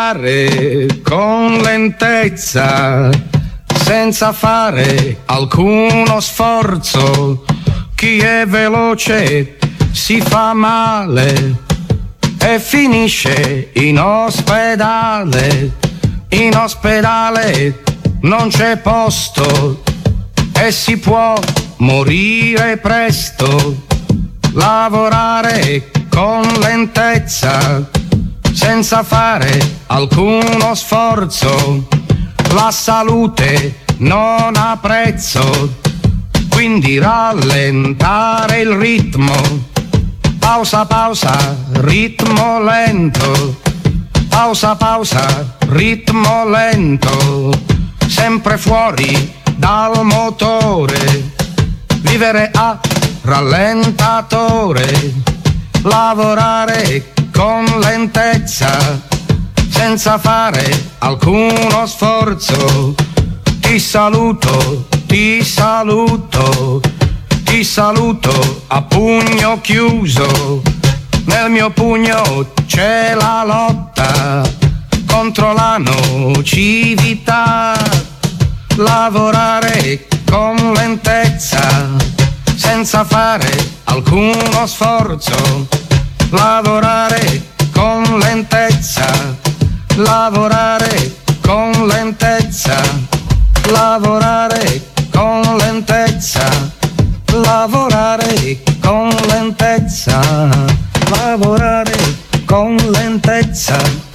lavorare con lentezza, senza fare alcuno sforzo. Chi è veloce si fa male e finisce in ospedale. In ospedale non c'è posto e si può morire presto. Lavorare con lentezza, senza fare alcuno sforzo. La salute non ha prezzo, quindi rallentare il ritmo. Pausa, pausa, ritmo lento. Pausa, pausa, ritmo lento. Sempre fuori dal motore. Vivere a rallentatore. Lavorare con lentezza, senza fare alcuno sforzo. Ti saluto, ti saluto, ti saluto a pugno chiuso. Nel mio pugno c'è la lotta contro la nocività. Lavorare con lentezza, senza fare alcuno sforzo. Lavorare con lentezza, lavorare con lentezza, lavorare con lentezza, lavorare con lentezza, lavorare con lentezza.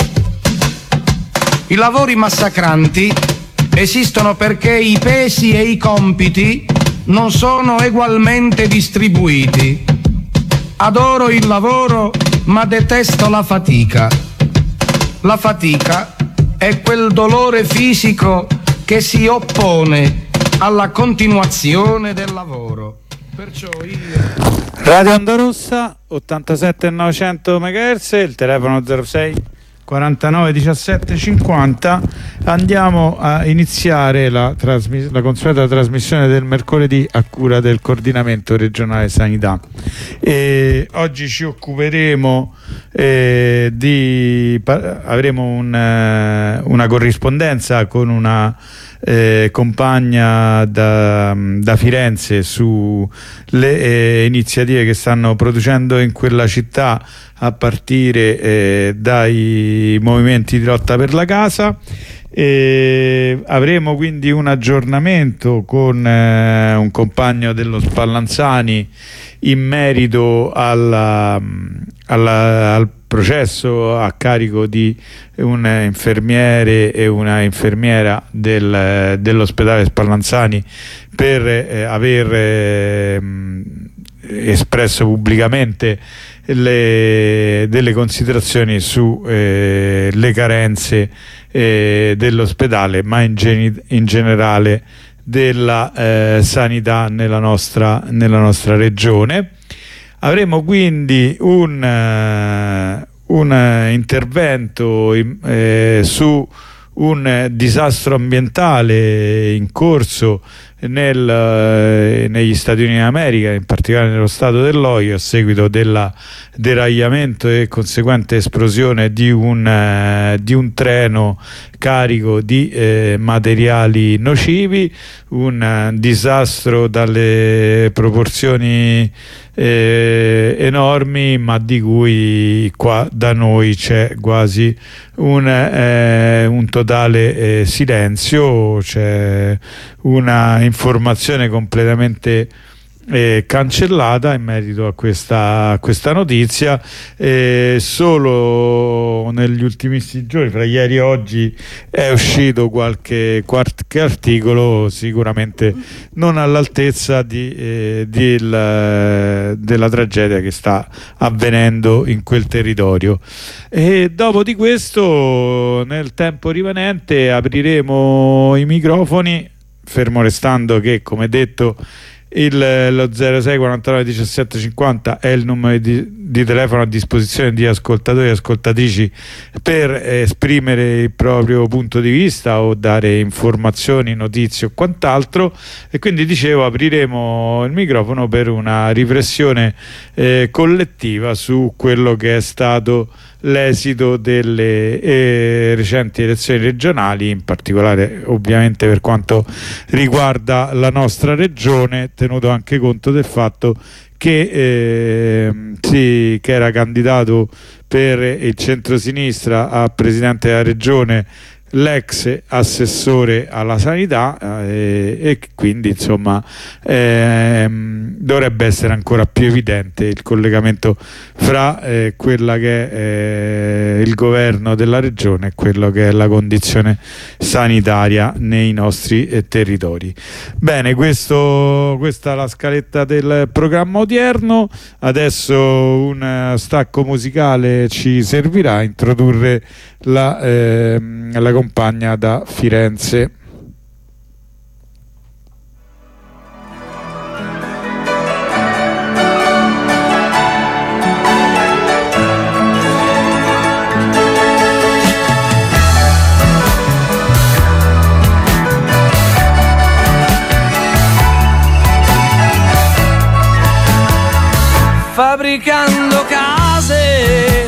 I lavori massacranti esistono perché i pesi e i compiti non sono egualmente distribuiti. Adoro il lavoro, ma detesto la fatica. La fatica è quel dolore fisico che si oppone alla continuazione del lavoro. Perciò Radio Onda Rossa 87.900 MHz, il telefono 06 49 17 50. Andiamo a iniziare la consueta trasmissione del mercoledì a cura del Coordinamento Regionale Sanità. Oggi ci occuperemo avremo una corrispondenza con una compagna da Firenze sulle iniziative che stanno producendo in quella città a partire dai movimenti di lotta per la casa. Avremo quindi un aggiornamento con un compagno dello Spallanzani in merito al processo a carico di un infermiere e una infermiera dell'ospedale Spallanzani per aver espresso pubblicamente delle considerazioni su le carenze dell'ospedale, ma in generale della sanità nella nostra regione. Avremo quindi un intervento su un disastro ambientale in corso negli Stati Uniti d'America, in particolare nello stato dell'Ohio, a seguito del deragliamento e conseguente esplosione di un treno carico di materiali nocivi. Un disastro dalle proporzioni enormi, ma di cui qua da noi c'è quasi un totale silenzio. C'è una informazione completamente cancellata in merito a questa notizia. Solo negli ultimissimi giorni, fra ieri e oggi, è uscito qualche articolo sicuramente non all'altezza della tragedia che sta avvenendo in quel territorio. E dopo di questo, nel tempo rimanente, apriremo i microfoni, fermo restando che, come detto, lo 06 49 17 50 è il numero di telefono a disposizione di ascoltatori e ascoltatrici per esprimere il proprio punto di vista o dare informazioni, notizie o quant'altro. E quindi, dicevo, apriremo il microfono per una riflessione collettiva su quello che è stato l'esito delle recenti elezioni regionali, in particolare ovviamente per quanto riguarda la nostra regione, tenuto anche conto del fatto che era candidato per il centrosinistra a presidente della regione l'ex assessore alla sanità, e quindi insomma dovrebbe essere ancora più evidente il collegamento fra quella che è il governo della regione e quello che è la condizione sanitaria nei nostri territori. Bene, questa è la scaletta del programma odierno. Adesso un stacco musicale ci servirà a introdurre la compagna da Firenze. Fabbricando case,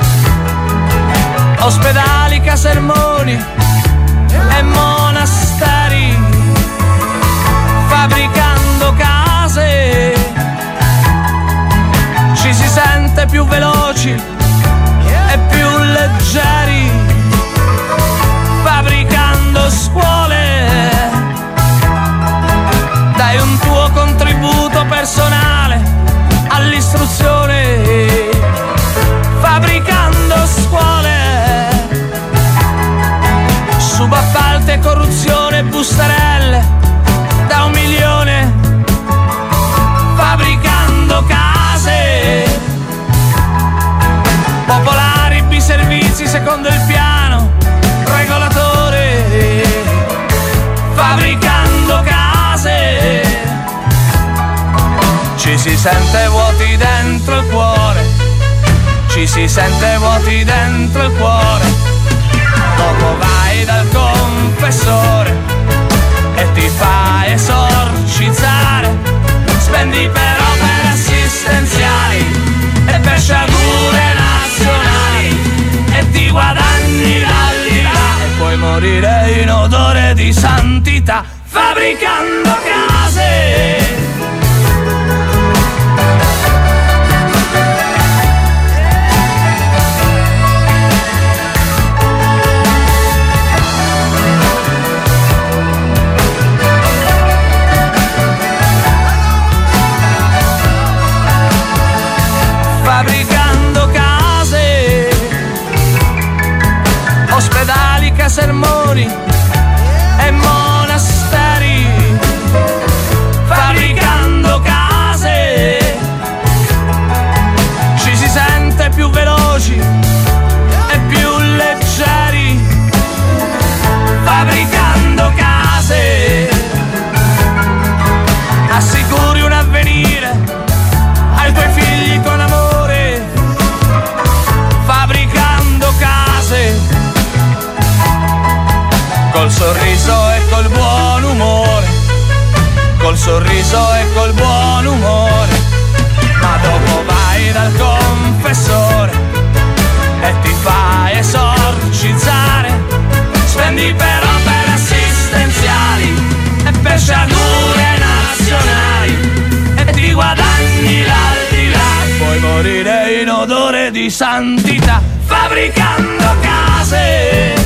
ospedali, casermoni e monasteri, fabbricando case ci si sente più veloci e più leggeri, fabbricando scuole dai un tuo contributo personale all'istruzione, fabbricando scuole, subappalti e corruzione, bustarelle da 1 milione, fabbricando case popolari, biservizi secondo il piano regolatore, fabbricando case ci si sente vuoti dentro il cuore, ci si sente vuoti dentro il cuore, dopo vai dal confessore e ti fa esorcizzare, spendi per opere assistenziali e per sciagure nazionali e ti guadagni l'aldilà e puoi morire in odore di santità, fabbricando case. Fabbricando case, ospedali, casermoni e monasteri, fabbricando case ci si sente più veloci e più leggeri, fabbricando case assicuri un avvenire ai tuoi figli con amore, fabbricando case col sorriso e col buon umore, col sorriso e col buon umore, ma dopo vai dal confessore e ti fa esorcizzare, spendi per opere assistenziali e per sciagure nazionali e ti guadagni l'aldilà, puoi morire in odore di santità, fabbricando case.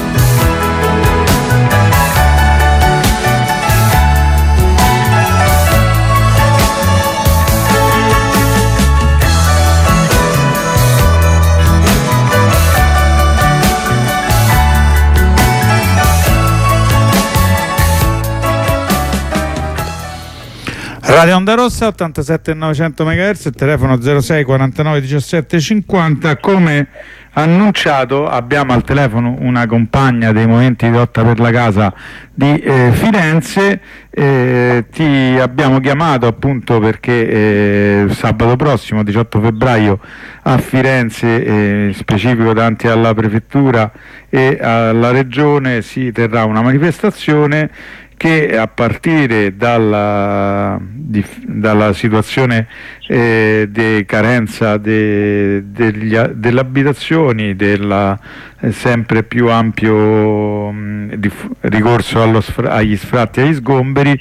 Radio Onda Rossa 87.900 MHz, il telefono 06 49 17 50. Come annunciato abbiamo al telefono una compagna dei Movimenti di Lotta per la Casa di Firenze. Ti abbiamo chiamato appunto perché sabato prossimo 18 febbraio a Firenze, specifico davanti alla prefettura e alla regione, si terrà una manifestazione che a partire dalla situazione di carenza delle abitazioni, del sempre più ampio ricorso agli sfratti e agli sgomberi,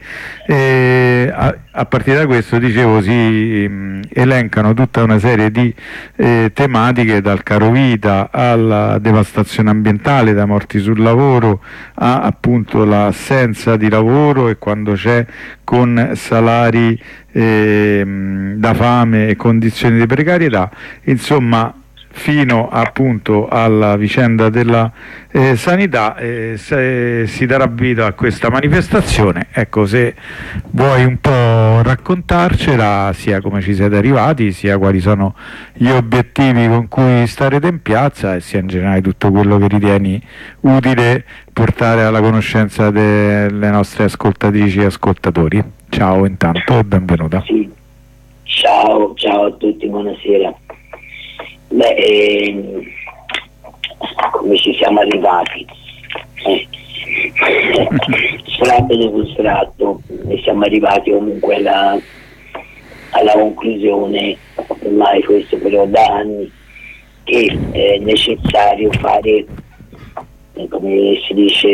a partire da questo, dicevo, si elencano tutta una serie di tematiche, dal carovita alla devastazione ambientale, da morti sul lavoro a appunto l'assenza di lavoro, e quando c'è, con salari da fame e condizioni di precarietà, insomma, fino appunto alla vicenda della sanità. Si darà vita a questa manifestazione. Ecco, se vuoi un po' raccontarcela, sia come ci siete arrivati, sia quali sono gli obiettivi con cui starete in piazza, e sia in generale tutto quello che ritieni utile portare alla conoscenza delle nostre ascoltatrici e ascoltatori. Ciao intanto e benvenuta. Sì. Ciao a tutti, buonasera. Come ci siamo arrivati? Sfratto dopo sfratto, e siamo arrivati comunque alla conclusione, ormai questo però da anni, che è necessario fare, come si dice,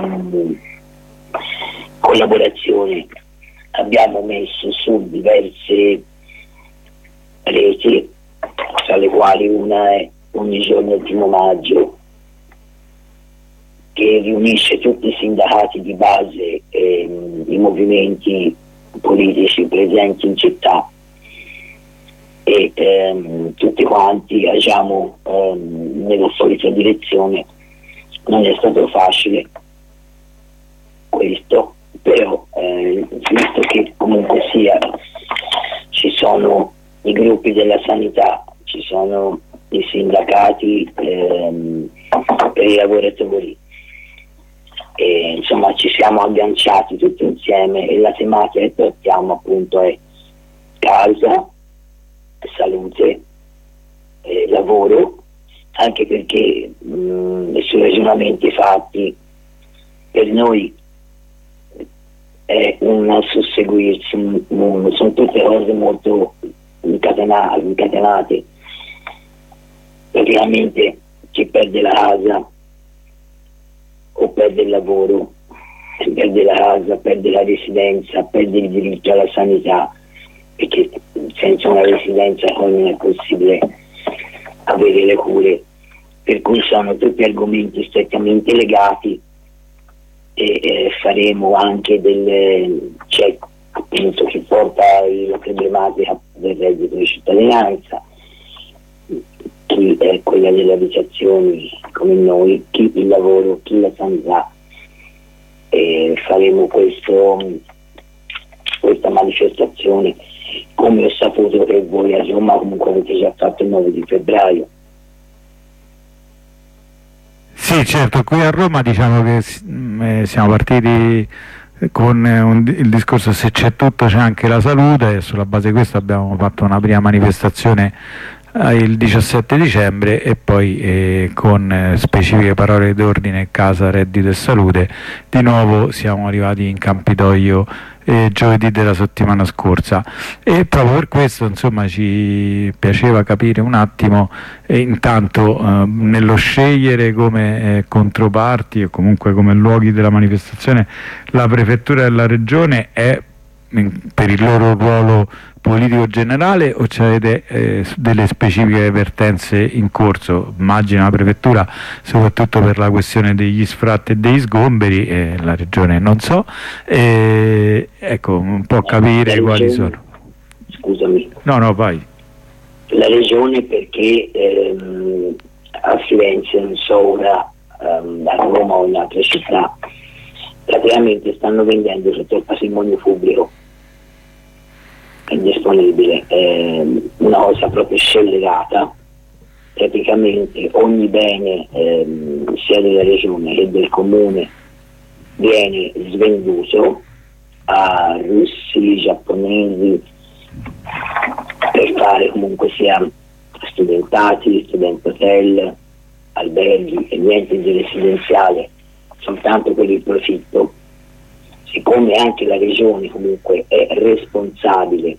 collaborazione. Abbiamo messo su diverse reti, tra le quali una è ogni giorno il 1° maggio, che riunisce tutti i sindacati di base e i movimenti politici presenti in città, e tutti quanti agiamo nella solita direzione. Non è stato facile questo, però visto che comunque sia ci sono i gruppi della sanità, ci sono i sindacati per i lavoratori, e insomma ci siamo agganciati tutti insieme, e la tematica che trattiamo appunto è casa, salute, lavoro, anche perché sui ragionamenti fatti per noi è un susseguirsi, sono tutte cose molto incatenate. Praticamente chi perde la casa o perde il lavoro, chi perde la casa, perde la residenza, perde il diritto alla sanità, perché senza una residenza poi non è possibile avere le cure, per cui sono tutti argomenti strettamente legati. E faremo anche c'è appunto chi porta la problematica del reddito di cittadinanza, chi è quella delle abitazioni come noi, chi il lavoro, chi la sanità, e faremo questa manifestazione, come ho saputo che voi a Roma comunque avete già fatto il 9 di febbraio. Sì, certo, qui a Roma diciamo che siamo partiti con il discorso "se c'è tutto c'è anche la salute", e sulla base di questo abbiamo fatto una prima manifestazione il 17 dicembre, e poi con specifiche parole d'ordine: casa, reddito e salute. Di nuovo siamo arrivati in Campidoglio giovedì della settimana scorsa, e proprio per questo insomma ci piaceva capire un attimo, intanto nello scegliere come controparti o comunque come luoghi della manifestazione la prefettura e la regione, è per il loro ruolo politico generale, o c'avete delle specifiche vertenze in corso? Immagino la prefettura soprattutto per la questione degli sfratti e degli sgomberi, e la regione non so, ecco, un po' capire quali sono. Scusami. No, vai. La regione perché a Firenze, non so ora, a Roma o in altre città, praticamente stanno vendendo tutto il patrimonio pubblico disponibile, una cosa proprio scellerata. Praticamente ogni bene sia della regione che del comune viene svenduto a russi, giapponesi, per fare comunque sia studentati, student hotel, alberghi, e niente di residenziale, soltanto per il profitto. siccome anche la regione comunque è responsabile,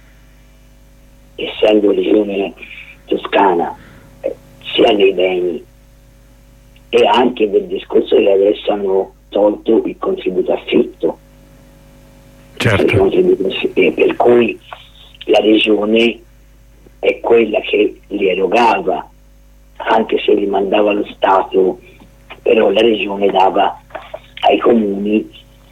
essendo regione toscana, sia dei beni e anche del discorso che adesso hanno tolto il contributo affitto. Certo. Per cui la regione è quella che li erogava, anche se li mandava lo Stato, però la regione dava ai comuni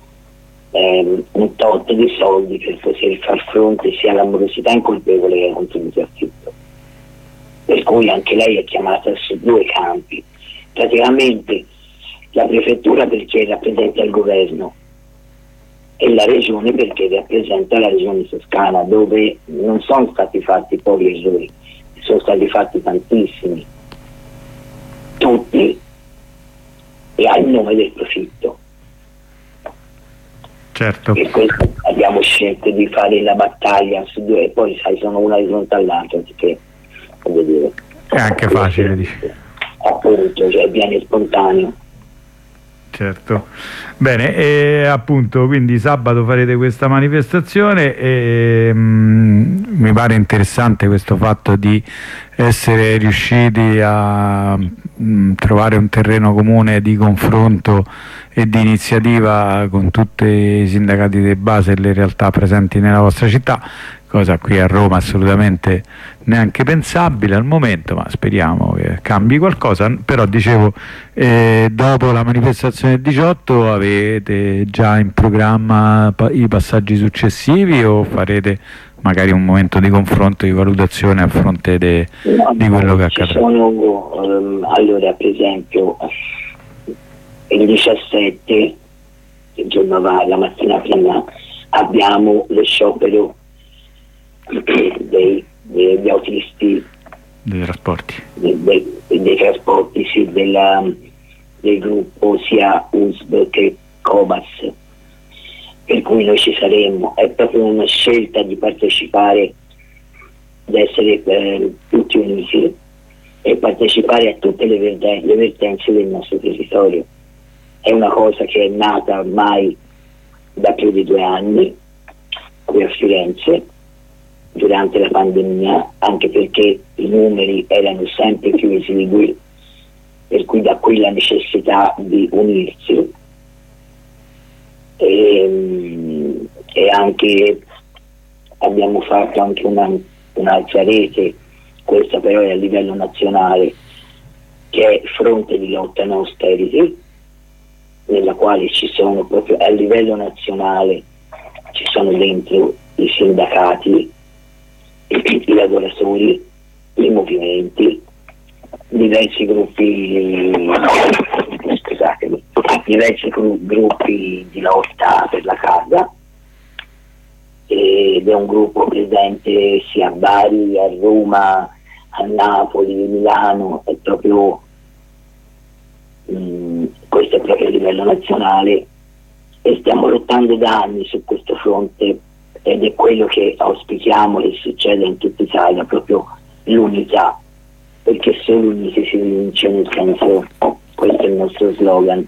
un tot di soldi per poter far fronte sia alla morosità incolpevole che ai contributi affitto. Per cui anche lei è chiamata su due campi. Praticamente la prefettura perché rappresenta il governo e la regione perché rappresenta la regione toscana, dove non sono stati fatti pochi errori, sono stati fatti tantissimi, tutti e al nome del profitto. Certo. Per questo abbiamo scelto di fare la battaglia su due, e poi sai, sono una di fronte all'altra, perché voglio dire, è anche facile, dice. Appunto, cioè viene spontaneo. Certo. Bene, e appunto quindi sabato farete questa manifestazione e mi pare interessante questo fatto di essere riusciti a trovare un terreno comune di confronto e di iniziativa con tutti i sindacati di base e le realtà presenti nella vostra città, cosa qui a Roma assolutamente neanche pensabile al momento, ma speriamo che cambi qualcosa. Però dicevo, dopo la manifestazione del 18 avete già in programma i passaggi successivi o farete magari un momento di confronto, di valutazione a fronte di quello che accadrà? Allora, per esempio, il 17, il giorno va, la mattina prima, abbiamo lo sciopero degli autisti, dei trasporti, dei trasporti, sì, del gruppo sia USB che Cobas, per cui noi ci saremmo. È proprio una scelta di partecipare, di essere tutti uniti e partecipare a tutte le vertenze del nostro territorio. È una cosa che è nata ormai da più di 2 anni qui a Firenze durante la pandemia, anche perché i numeri erano sempre più esigui, per cui da qui la necessità di unirsi e anche abbiamo fatto anche un'altra rete, questa però è a livello nazionale, che è Fronte di Lotta No Austerity, nella quale ci sono proprio a livello nazionale, ci sono dentro i sindacati, i lavoratori, i movimenti, diversi gruppi, scusatemi, diversi gruppi di lotta per la casa, ed è un gruppo presente sia a Bari, a Roma, a Napoli, a Milano. È proprio questo è proprio a livello nazionale e stiamo lottando da anni su questo fronte, ed è quello che auspichiamo che succeda in tutta Italia, proprio l'unità, perché solo uniti si vince, nel senso, questo è il nostro slogan.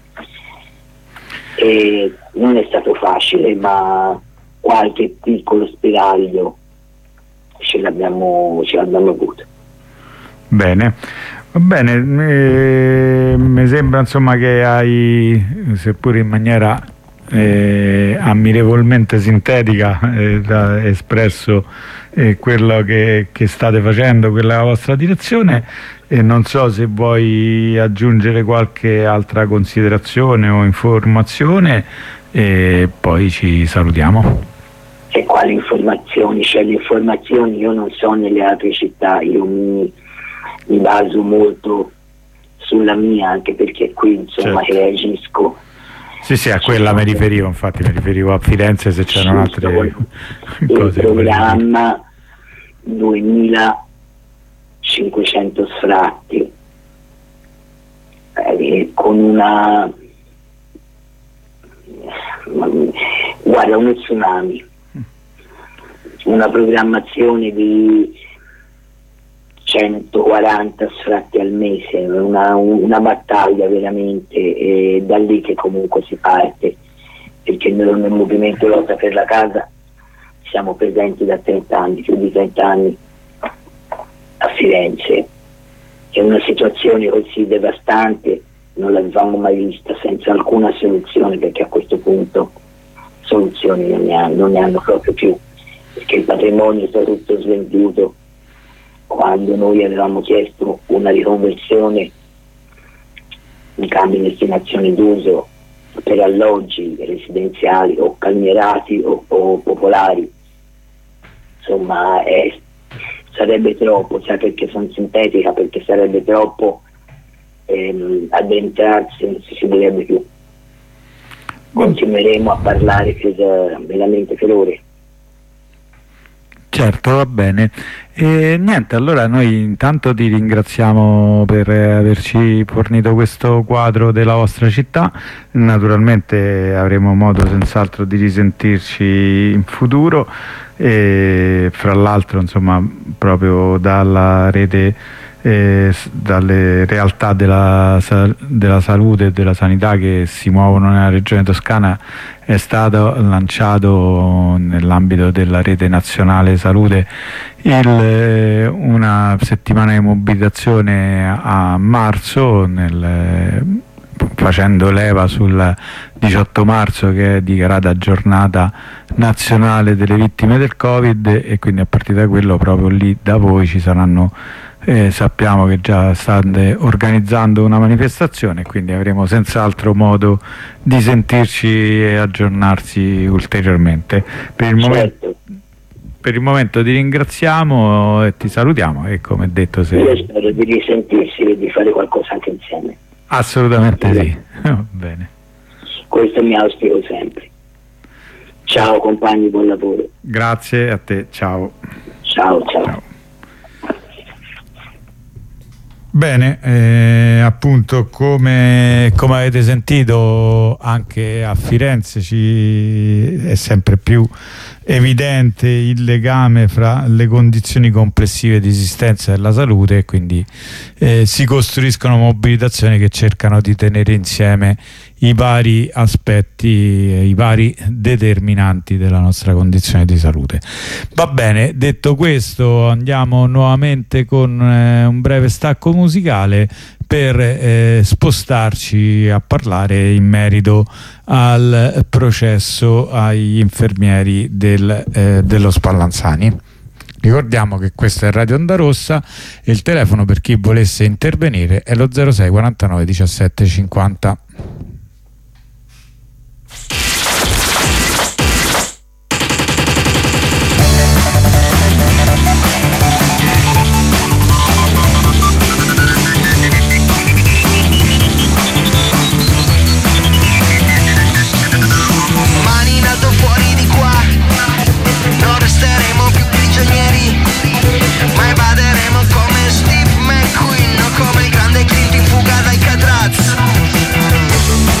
E non è stato facile, ma qualche piccolo spiraglio ce l'abbiamo avuto. Bene, va bene, mi sembra insomma che hai, seppur in maniera ammirevolmente sintetica, espresso quello che state facendo, quella è la vostra direzione, e non so se vuoi aggiungere qualche altra considerazione o informazione e poi ci salutiamo. E quali informazioni? Cioè le informazioni io non so nelle altre città, io mi baso molto sulla mia, anche perché qui insomma certo. che agisco. Sì, a quella mi riferivo, infatti mi riferivo a Firenze, se c'erano altre cose. Il programma 2500 sfratti, con uno tsunami, una programmazione di 140 sfratti al mese, una battaglia veramente, e da lì che comunque si parte, perché nel movimento lotta per la casa siamo presenti da 30 anni, più di 30 anni a Firenze. È una situazione così devastante non l'avevamo mai vista, senza alcuna soluzione, perché a questo punto soluzioni non ne hanno proprio più, perché il patrimonio è stato tutto svenduto. Quando noi avevamo chiesto una riconversione in cambio di destinazione d'uso per alloggi residenziali o calmierati o popolari, insomma sarebbe troppo, sai perché sono sintetica, perché sarebbe troppo addentrarsi, non si vedrebbe più. Continueremo a parlare veramente per ore. Certo, va bene. E niente, allora noi intanto ti ringraziamo per averci fornito questo quadro della vostra città. Naturalmente avremo modo senz'altro di risentirci in futuro, e fra l'altro insomma proprio dalla rete, dalle realtà della salute e della sanità che si muovono nella regione toscana è stato lanciato nell'ambito della rete nazionale salute una settimana di mobilitazione a marzo, facendo leva sul 18 marzo che è dichiarata giornata nazionale delle vittime del Covid, e quindi a partire da quello proprio lì da voi ci saranno, sappiamo che già state organizzando una manifestazione, quindi avremo senz'altro modo di sentirci e aggiornarsi ulteriormente. Per il momento ti ringraziamo e ti salutiamo, e come detto io spero di risentirsi e di fare qualcosa anche insieme. Assolutamente sì. Va bene. Questo mi auspico sempre. Ciao compagni, buon lavoro. Grazie a te, ciao. Ciao. Bene, appunto come avete sentito anche a Firenze è sempre più evidente il legame fra le condizioni complessive di esistenza della salute, e quindi si costruiscono mobilitazioni che cercano di tenere insieme i vari aspetti, i vari determinanti della nostra condizione di salute. Va bene, detto questo andiamo nuovamente con un breve stacco musicale per spostarci a parlare in merito al processo agli infermieri dello Spallanzani. Ricordiamo che questa è Radio Onda Rossa e il telefono per chi volesse intervenire è lo 06 49 17 50. Ma evaderemo come Steve McQueen o come il grande Clint in fuga dai Catraz.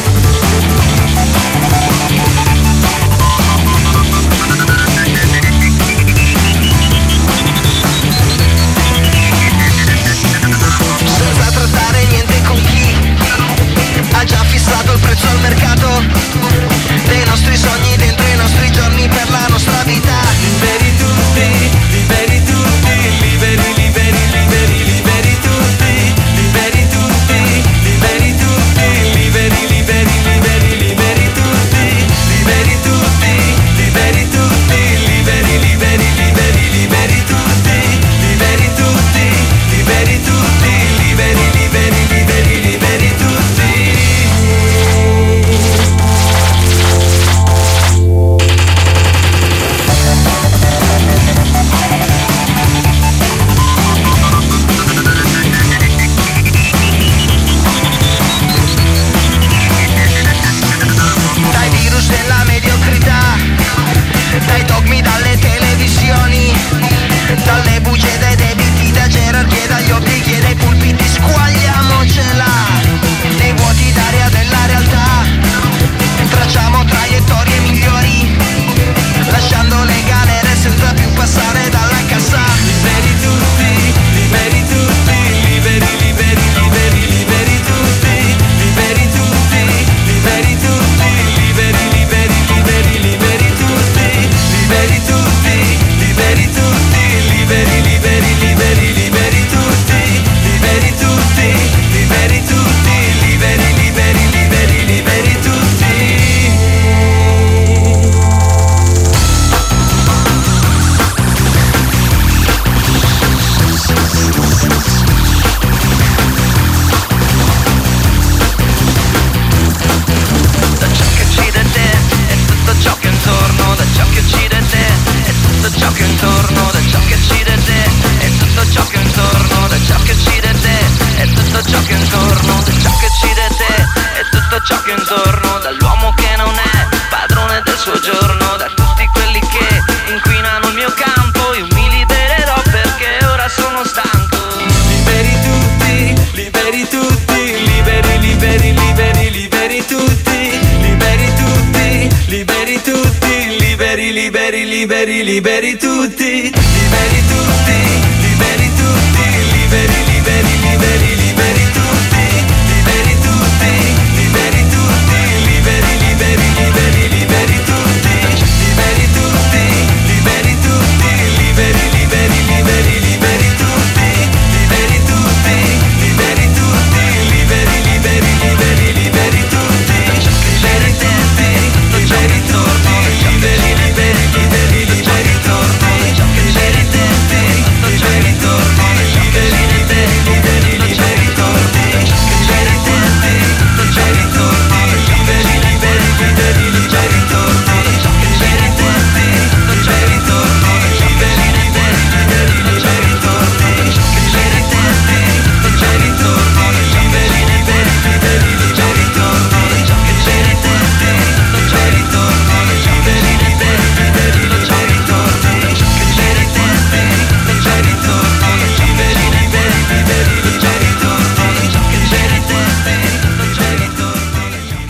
intorno, da ciò che ci te, e tutto ciò che intorno, da ciò che ci te, e tutto ciò che intorno, da ciò che ci te, e tutto ciò che intorno, dall'uomo che non è padrone del suo giorno, da tutti quelli che inquinano il mio campo, io mi libererò perché ora sono stanco. Liberi tutti, liberi tutti, liberi, liberi, liberi, liberi tutti, liberi tutti, liberi tutti, liberi, liberi, liberi, liberi tutti, liberi tutti, liberi tutti, liberi, liberi, liberi, liberi tutti, liberi tutti, liberi tutti, liberi, liberi, liberi, liberi tutti, liberi tutti, liberi tutti, liberi, liberi, liberi, liberi tutti, liberi tutti, liberi tutti, liberi, liberi, liberi, liberi tutti, liberi tutti, liberi torno, liberi, liberi, liberi, liberi torno, liberi tutti, liberi torno, liberi, liberi, liberi, liberi torno, liberi tutti, liberi torno, liberi, liberi, liberi, liberi torno, liberi tutti, liberi torno, liberi, liberi, liberi, liberi torno, liberi tutti, liberi torno, liberi, liberi, liberi, liberi torno, liberi tutti, liberi torno, liberi, liberi, liberi, liberi torno, liberi tutti, liberi torno, liberi, liberi, liberi, liberi torno, liberi tutti, liberi torno,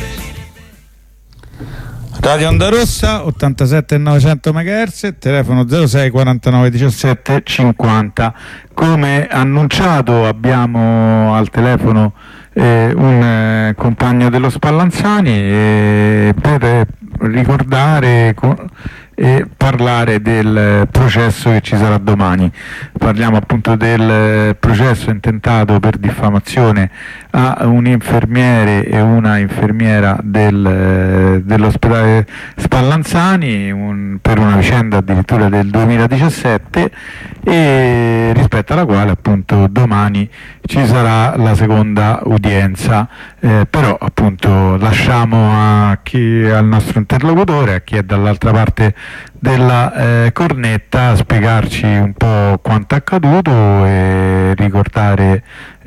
Radio Onda Rossa 87,900 MHz, telefono 06 49 17 50. Come annunciato abbiamo al telefono un compagno dello Spallanzani per ricordare e parlare del processo che ci sarà domani. Parliamo appunto del processo intentato per diffamazione a un infermiere e una infermiera dell'ospedale Spallanzani per una vicenda addirittura del 2017, e rispetto alla quale appunto domani ci sarà la seconda udienza, però appunto lasciamo al nostro interlocutore, a chi è dall'altra parte della cornetta, spiegarci un po' quanto è accaduto e ricordare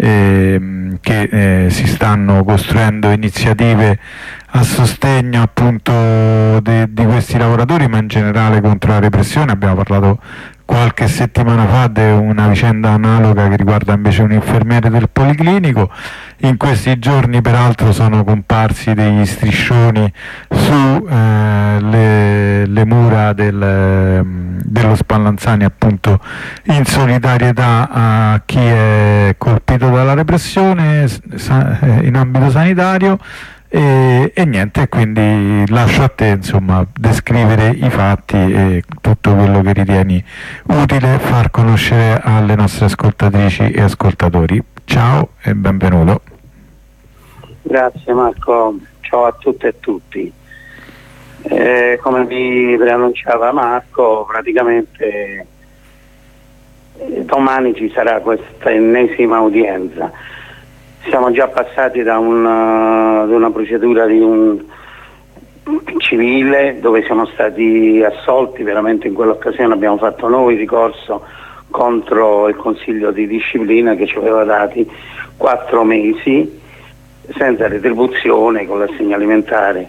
che si stanno costruendo iniziative a sostegno appunto di questi lavoratori, ma in generale contro la repressione. Abbiamo parlato qualche settimana fa di una vicenda analoga che riguarda invece un infermiere del Policlinico. In questi giorni peraltro sono comparsi degli striscioni su le mura dello Spallanzani, appunto in solidarietà a chi è colpito dalla repressione in ambito sanitario. E niente, quindi lascio a te insomma descrivere i fatti e tutto quello che ritieni utile far conoscere alle nostre ascoltatrici e ascoltatori. Ciao e benvenuto. Grazie Marco, ciao a tutte e tutti. Come mi preannunciava Marco, praticamente domani ci sarà questa ennesima udienza. Siamo già passati da una procedura di un civile dove siamo stati assolti, veramente in quell'occasione abbiamo fatto noi ricorso contro il Consiglio di disciplina che ci aveva dati 4 mesi senza retribuzione, con l'assegno alimentare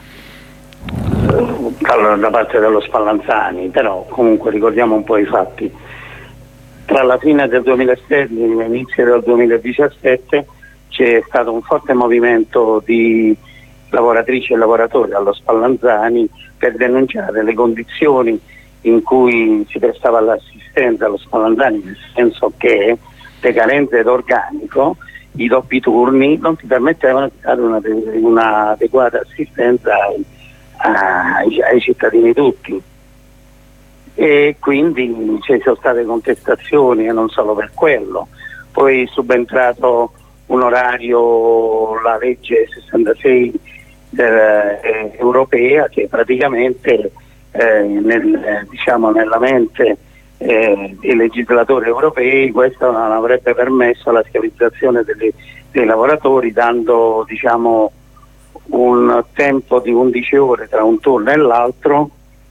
da parte dello Spallanzani. Però comunque ricordiamo un po' i fatti. Tra la fine del 2016 e l'inizio del 2017 c'è stato un forte movimento di lavoratrici e lavoratori allo Spallanzani per denunciare le condizioni in cui si prestava l'assistenza allo Spallanzani, nel senso che le carenze d'organico, i doppi turni non ti permettevano di dare un'adeguata assistenza ai cittadini tutti. E quindi ci sono state contestazioni e non solo per quello. Poi è subentrato un orario, la legge 66 europea, che praticamente nella mente dei legislatori europei questo non avrebbe permesso la schiavizzazione dei lavoratori, dando un tempo di 11 ore tra un turno e l'altro,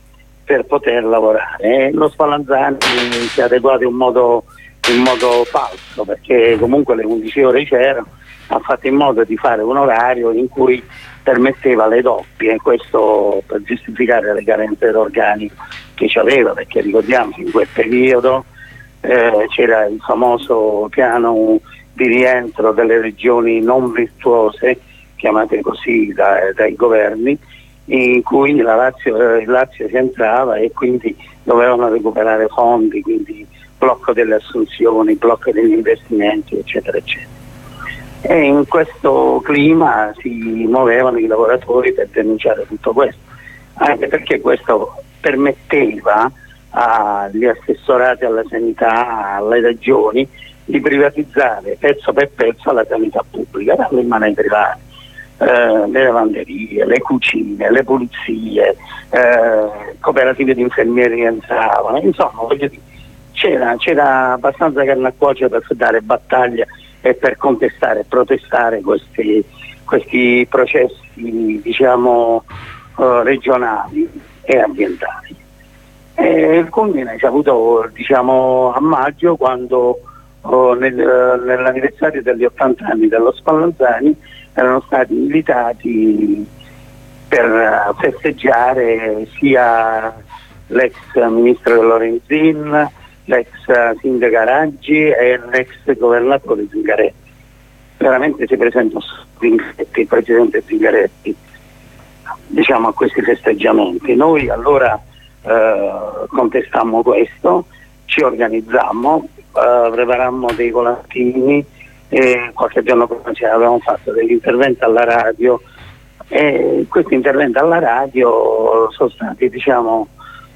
per poter lavorare. Lo Spallanzani si è adeguato in modo falso, perché comunque le 11 ore c'erano, ha fatto in modo di fare un orario in cui permetteva le doppie, questo per giustificare le carenze d'organico che ci aveva, perché ricordiamo che in quel periodo c'era il famoso piano di rientro delle regioni non virtuose, chiamate così dai governi, in cui il Lazio si entrava e quindi dovevano recuperare fondi, quindi blocco delle assunzioni, blocco degli investimenti, eccetera, eccetera. E in questo clima si muovevano i lavoratori per denunciare tutto questo, anche perché questo permetteva agli assessorati alla sanità, alle regioni, di privatizzare pezzo per pezzo la sanità pubblica, darla in mano ai privati. Le lavanderie, le cucine, le pulizie, cooperative di infermieri che entravano, insomma voglio dire, c'era abbastanza carne a cuocere per dare battaglia e per contestare e protestare questi processi, diciamo, regionali e ambientali. E il culmine si è avuto, diciamo, a maggio, quando nell'anniversario degli 80 anni dello Spallanzani erano stati invitati per festeggiare sia l'ex ministro Lorenzin, l'ex sindaco Raggi e l'ex governatore Zingaretti. Veramente si presentò Zingaretti, il presidente Zingaretti, diciamo, a questi festeggiamenti. Noi allora contestammo questo, ci organizzammo, preparammo dei volantini e qualche giorno prima avevamo fatto degli interventi alla radio, e questi interventi alla radio sono stati, diciamo,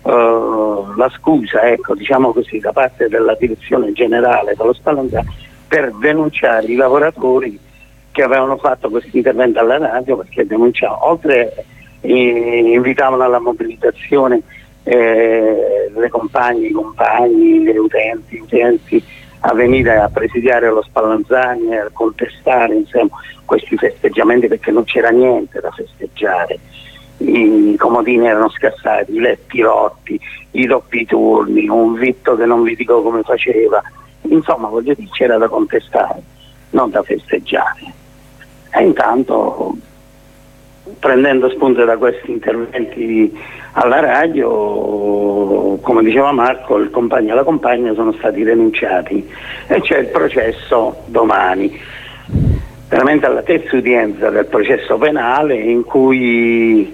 la scusa, ecco, diciamo così, da parte della direzione generale dello Spallanzani per denunciare i lavoratori che avevano fatto questi interventi alla radio, perché denunciavano, oltre invitavano alla mobilitazione le compagne, i compagni, le utenti a venire a presidiare lo Spallanzani e a contestare, insomma, questi festeggiamenti, perché non c'era niente da festeggiare. I comodini erano scassati, i letti rotti, i doppi turni, un vitto che non vi dico come faceva, insomma voglio dire, c'era da contestare, non da festeggiare. E intanto, prendendo spunto da questi interventi alla radio, come diceva Marco, il compagno e la compagna sono stati denunciati e c'è il processo domani, veramente alla terza udienza del processo penale, in cui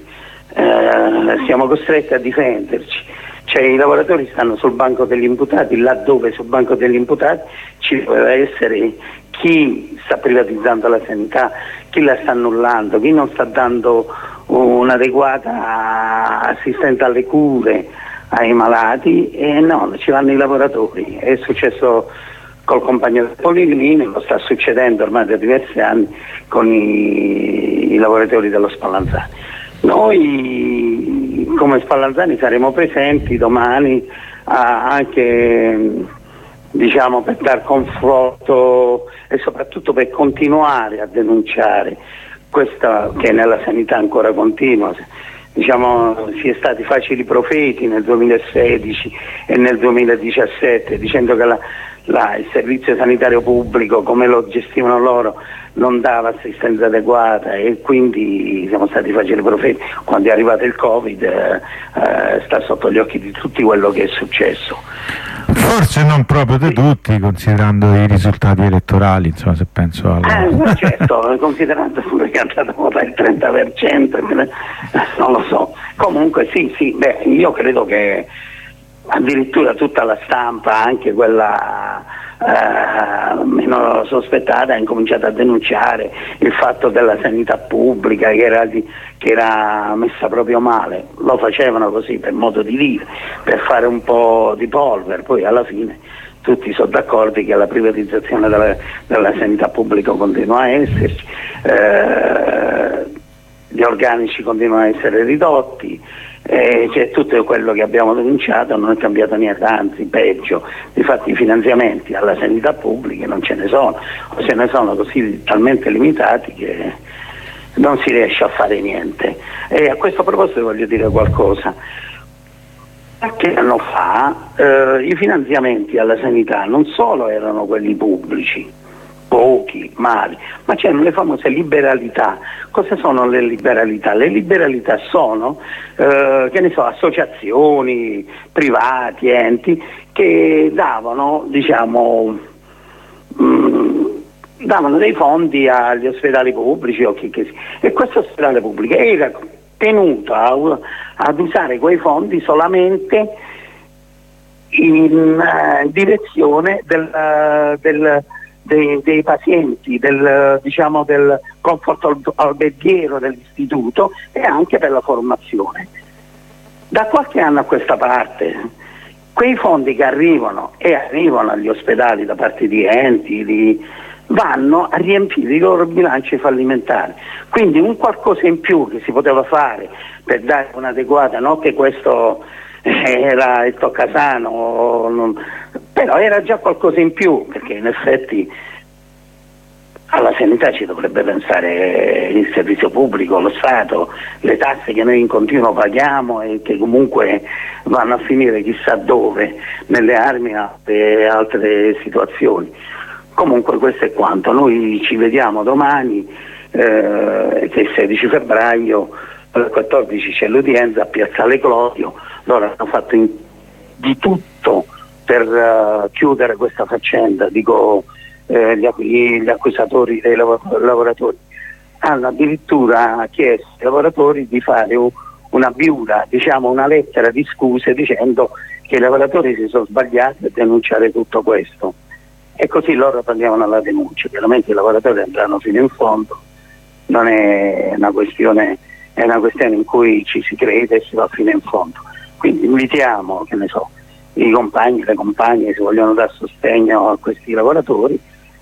siamo costretti a difenderci. Cioè, i lavoratori stanno sul banco degli imputati, laddove sul banco degli imputati ci deve essere chi sta privatizzando la sanità, chi la sta annullando, chi non sta dando un'adeguata assistenza alle cure ai malati, e no, ci vanno i lavoratori. È successo col compagno Poliglini, lo sta succedendo ormai da diversi anni con i lavoratori dello Spallanzani. Noi come Spallanzani saremo presenti domani anche, diciamo, per dar confronto e soprattutto per continuare a denunciare questa che nella sanità ancora continua. Diciamo, si è stati facili profeti nel 2016 e nel 2017 dicendo che il servizio sanitario pubblico, come lo gestivano loro, non dava assistenza adeguata, e quindi siamo stati facili profeti. Quando è arrivato il Covid sta sotto gli occhi di tutti quello che è successo. Forse non proprio di tutti, considerando i risultati elettorali, insomma, se penso alla... certo, considerando pure che è andato a votare il 30%, non lo so. Comunque sì, io credo che addirittura tutta la stampa, anche quella meno sospettata, ha incominciato a denunciare il fatto della sanità pubblica che era messa proprio male. Lo facevano così, per modo di dire, per fare un po' di polvere. Poi alla fine tutti sono d'accordo che la privatizzazione della sanità pubblica continua a esserci, gli organici continuano a essere ridotti, c'è tutto quello che abbiamo denunciato, non è cambiato niente, anzi peggio. Difatti i finanziamenti alla sanità pubblica non ce ne sono, o ce ne sono così talmente limitati che non si riesce a fare niente. E a questo proposito voglio dire qualcosa. Qualche anno fa i finanziamenti alla sanità non solo erano quelli pubblici, pochi, mali, ma c'erano le famose liberalità. Cosa sono le liberalità? Le liberalità sono che ne so, associazioni, privati, enti che davano, diciamo, davano dei fondi agli ospedali pubblici e questo ospedale pubblico era tenuto ad usare quei fondi solamente in direzione dei pazienti, del comfort alberghiero dell'istituto e anche per la formazione. Da qualche anno a questa parte quei fondi che arrivano agli ospedali da parte di enti, vanno a riempire i loro bilanci fallimentari. Quindi un qualcosa in più che si poteva fare per dare un'adeguata, non che questo era il toccasano, però era già qualcosa in più, perché in effetti alla sanità ci dovrebbe pensare il servizio pubblico, lo Stato, le tasse che noi in continuo paghiamo e che comunque vanno a finire chissà dove, nelle armi e altre situazioni. Comunque questo è quanto, noi ci vediamo domani, che è il 16 febbraio, alle 14 c'è l'udienza a Piazzale Clodio. Loro hanno fatto di tutto per chiudere questa faccenda, dico gli accusatori dei lavoratori. Hanno addirittura chiesto ai lavoratori di fare una biura, diciamo una lettera di scuse dicendo che i lavoratori si sono sbagliati a denunciare tutto questo. E così loro prendevano alla denuncia. Chiaramente i lavoratori andranno fino in fondo, non è una questione, è una questione in cui ci si crede e si va fino in fondo. Quindi invitiamo, che ne so, i compagni, le compagne, se vogliono dare sostegno a questi lavoratori,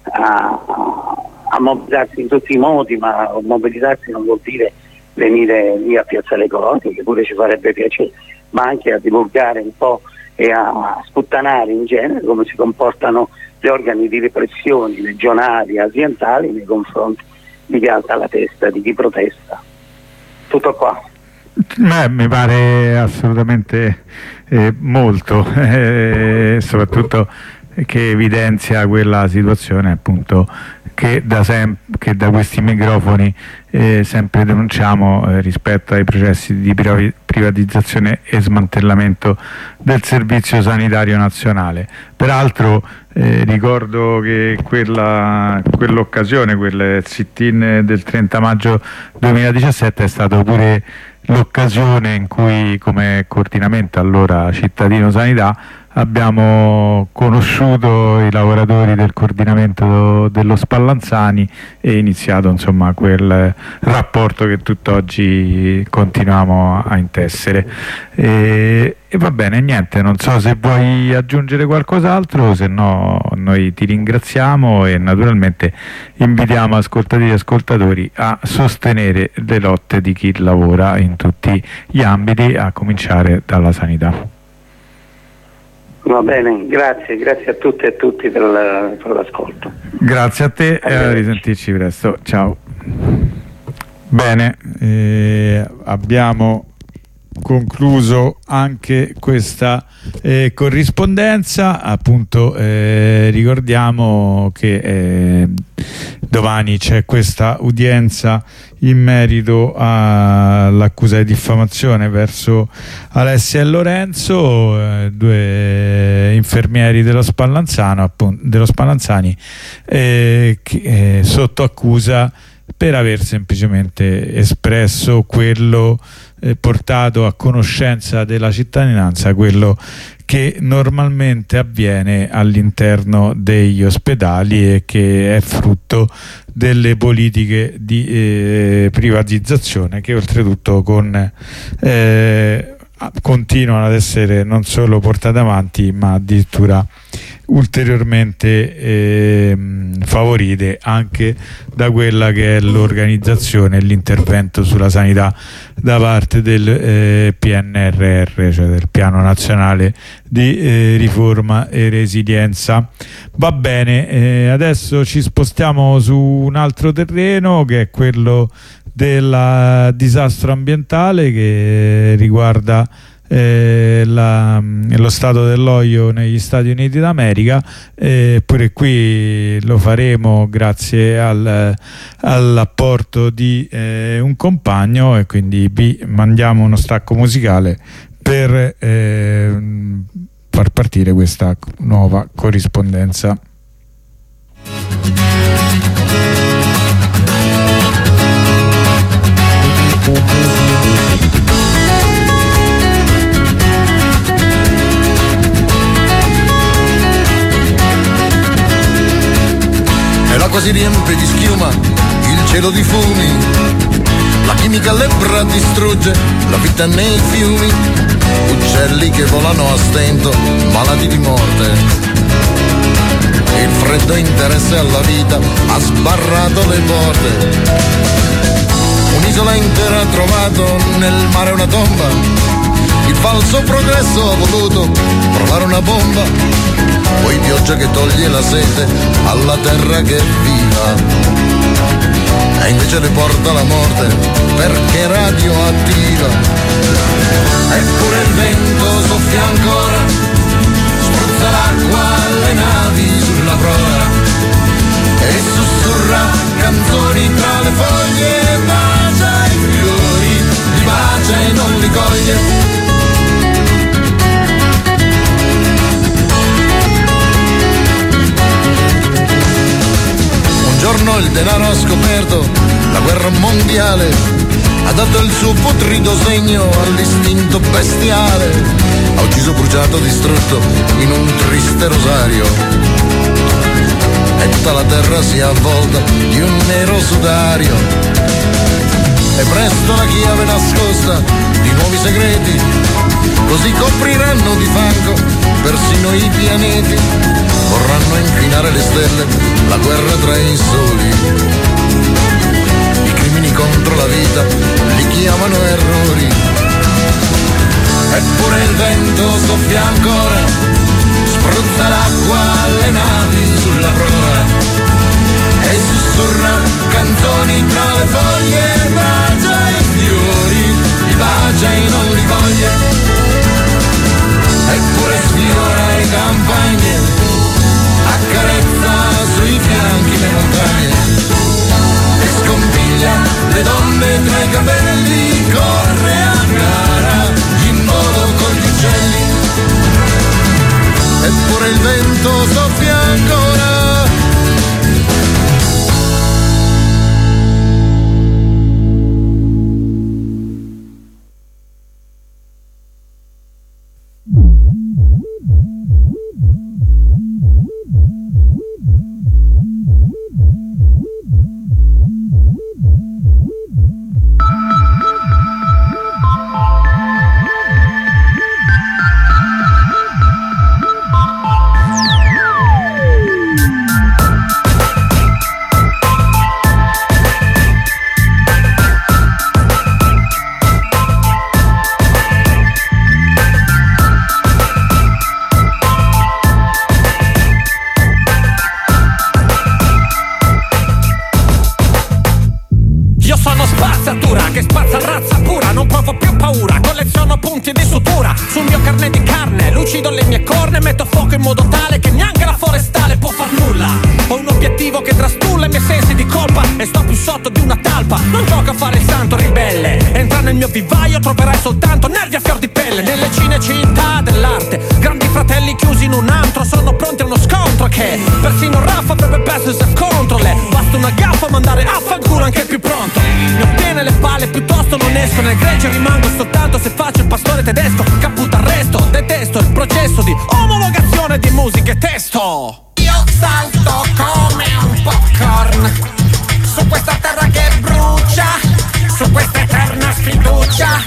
a mobilizzarsi in tutti i modi, ma mobilizzarsi non vuol dire venire lì a Piazzale Clodio, che pure ci farebbe piacere, ma anche a divulgare un po' e a sputtanare in genere come si comportano gli organi di repressione regionali, aziendali nei confronti di chi alza la testa, di chi protesta. Tutto qua. Mi pare assolutamente molto, soprattutto che evidenzia quella situazione appunto che da questi microfoni sempre denunciamo rispetto ai processi di privatizzazione e smantellamento del Servizio Sanitario Nazionale. Peraltro ricordo che quell'occasione, quel sit-in del 30 maggio 2017 è stato pure l'occasione in cui come coordinamento allora Cittadino Sanità abbiamo conosciuto i lavoratori del coordinamento dello Spallanzani e iniziato insomma quel rapporto che tutt'oggi continuiamo a intessere. E va bene, niente, non so se vuoi aggiungere qualcos'altro, se no noi ti ringraziamo e naturalmente invitiamo ascoltatori e ascoltatori a sostenere le lotte di chi lavora in tutti gli ambiti, a cominciare dalla sanità. Va bene, grazie a tutte e a tutti per l'ascolto. Grazie a te e a risentirci presto. Ciao. Bene, abbiamo concluso anche questa corrispondenza. Appunto ricordiamo che domani c'è questa udienza in merito all'accusa di diffamazione verso Alessia e Lorenzo, due infermieri dello Spallanzani, sotto accusa per aver semplicemente espresso quello, portato a conoscenza della cittadinanza quello che normalmente avviene all'interno degli ospedali e che è frutto delle politiche di privatizzazione che oltretutto continuano ad essere non solo portate avanti ma addirittura ulteriormente favorite anche da quella che è l'organizzazione e l'intervento sulla sanità da parte del PNRR, cioè del Piano Nazionale di Riforma e Resilienza. Va bene, adesso ci spostiamo su un altro terreno che è quello del disastro ambientale che riguarda lo stato dell'Ohio negli Stati Uniti d'America. Pure qui lo faremo grazie all'apporto di un compagno, e quindi vi mandiamo uno stacco musicale per far partire questa nuova corrispondenza. E l'acqua si riempie di schiuma, il cielo di fumi, la chimica lebbra distrugge la vita nei fiumi, uccelli che volano a stento, malati di morte. Il freddo interesse alla vita ha sbarrato le porte. Un'isola intera ha trovato nel mare una tomba. Il falso progresso ha voluto provare una bomba. Poi pioggia che toglie la sete alla terra che è viva, e invece le porta la morte perché è radioattiva. Eppure il vento soffia ancora, spruzza l'acqua alle navi sulla prora e sussurra canzoni tra le foglie. Bacia i fiori, li bacia e non li coglie. Un giorno il denaro ha scoperto la guerra mondiale, ha dato il suo putrido segno all'istinto bestiale, ha ucciso, bruciato, distrutto in un triste rosario, e tutta la terra si è avvolta di un nero sudario. E presto la chiave nascosta di nuovi segreti, così copriranno di fango persino i pianeti, vorranno infinare le stelle, la guerra tra i soli. I crimini contro la vita li chiamano errori. Eppure il vento soffia ancora, spruzza l'acqua alle navi sulla prora e sussurra canzoni tra le foglie. Bacia i fiori, li bacia e non li coglie. Eppure sfiora le campagne, accarezza sui fianchi le montagne e scompiglia le donne tra i capelli, corre a gara in volo con gli uccelli. Eppure il vento soffia ancora. Vivaio troverai soltanto nervi a fior di pelle. Nelle cinecittà dell'arte, grandi fratelli chiusi in un antro sono pronti a uno scontro che persino Raffa avrebbe perso se contro le. Basta una gaffa a mandare a fanculo anche il più pronto. Mi ottiene le palle piuttosto non esco nel gregge, rimango soltanto se faccio il pastore tedesco. Caputo arresto, detesto il processo di omologazione di musica e testo. Io salto come un popcorn su questa terra che brucia, su questa eterna sfiducia.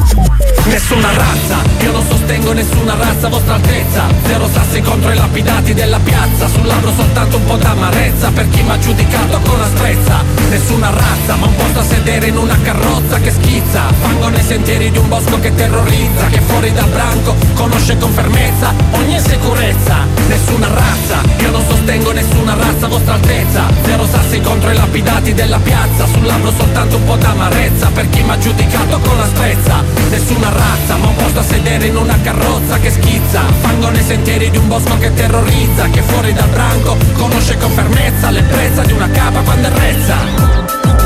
Nessuna razza, io non sostengo nessuna razza, vostra altezza. Zero sassi contro i lapidati della piazza. Sul labbro soltanto un po' d'amarezza per chi m'ha giudicato con asprezza. Nessuna razza, ma un posto a sedere in una carrozza che schizza. Fango nei sentieri di un bosco che terrorizza, che fuori dal branco conosce con fermezza ogni insicurezza. Nessuna razza, io non sostengo nessuna razza, vostra altezza. Zero sassi contro i lapidati lapidati della piazza, sul labbro soltanto un po' d'amarezza per chi m'ha giudicato con asprezza. Nessuna razza, ma un posto a sedere in una carrozza che schizza, fango nei sentieri di un bosco che terrorizza, che fuori dal branco conosce con fermezza l'ebbrezza di una capa quando è rezza.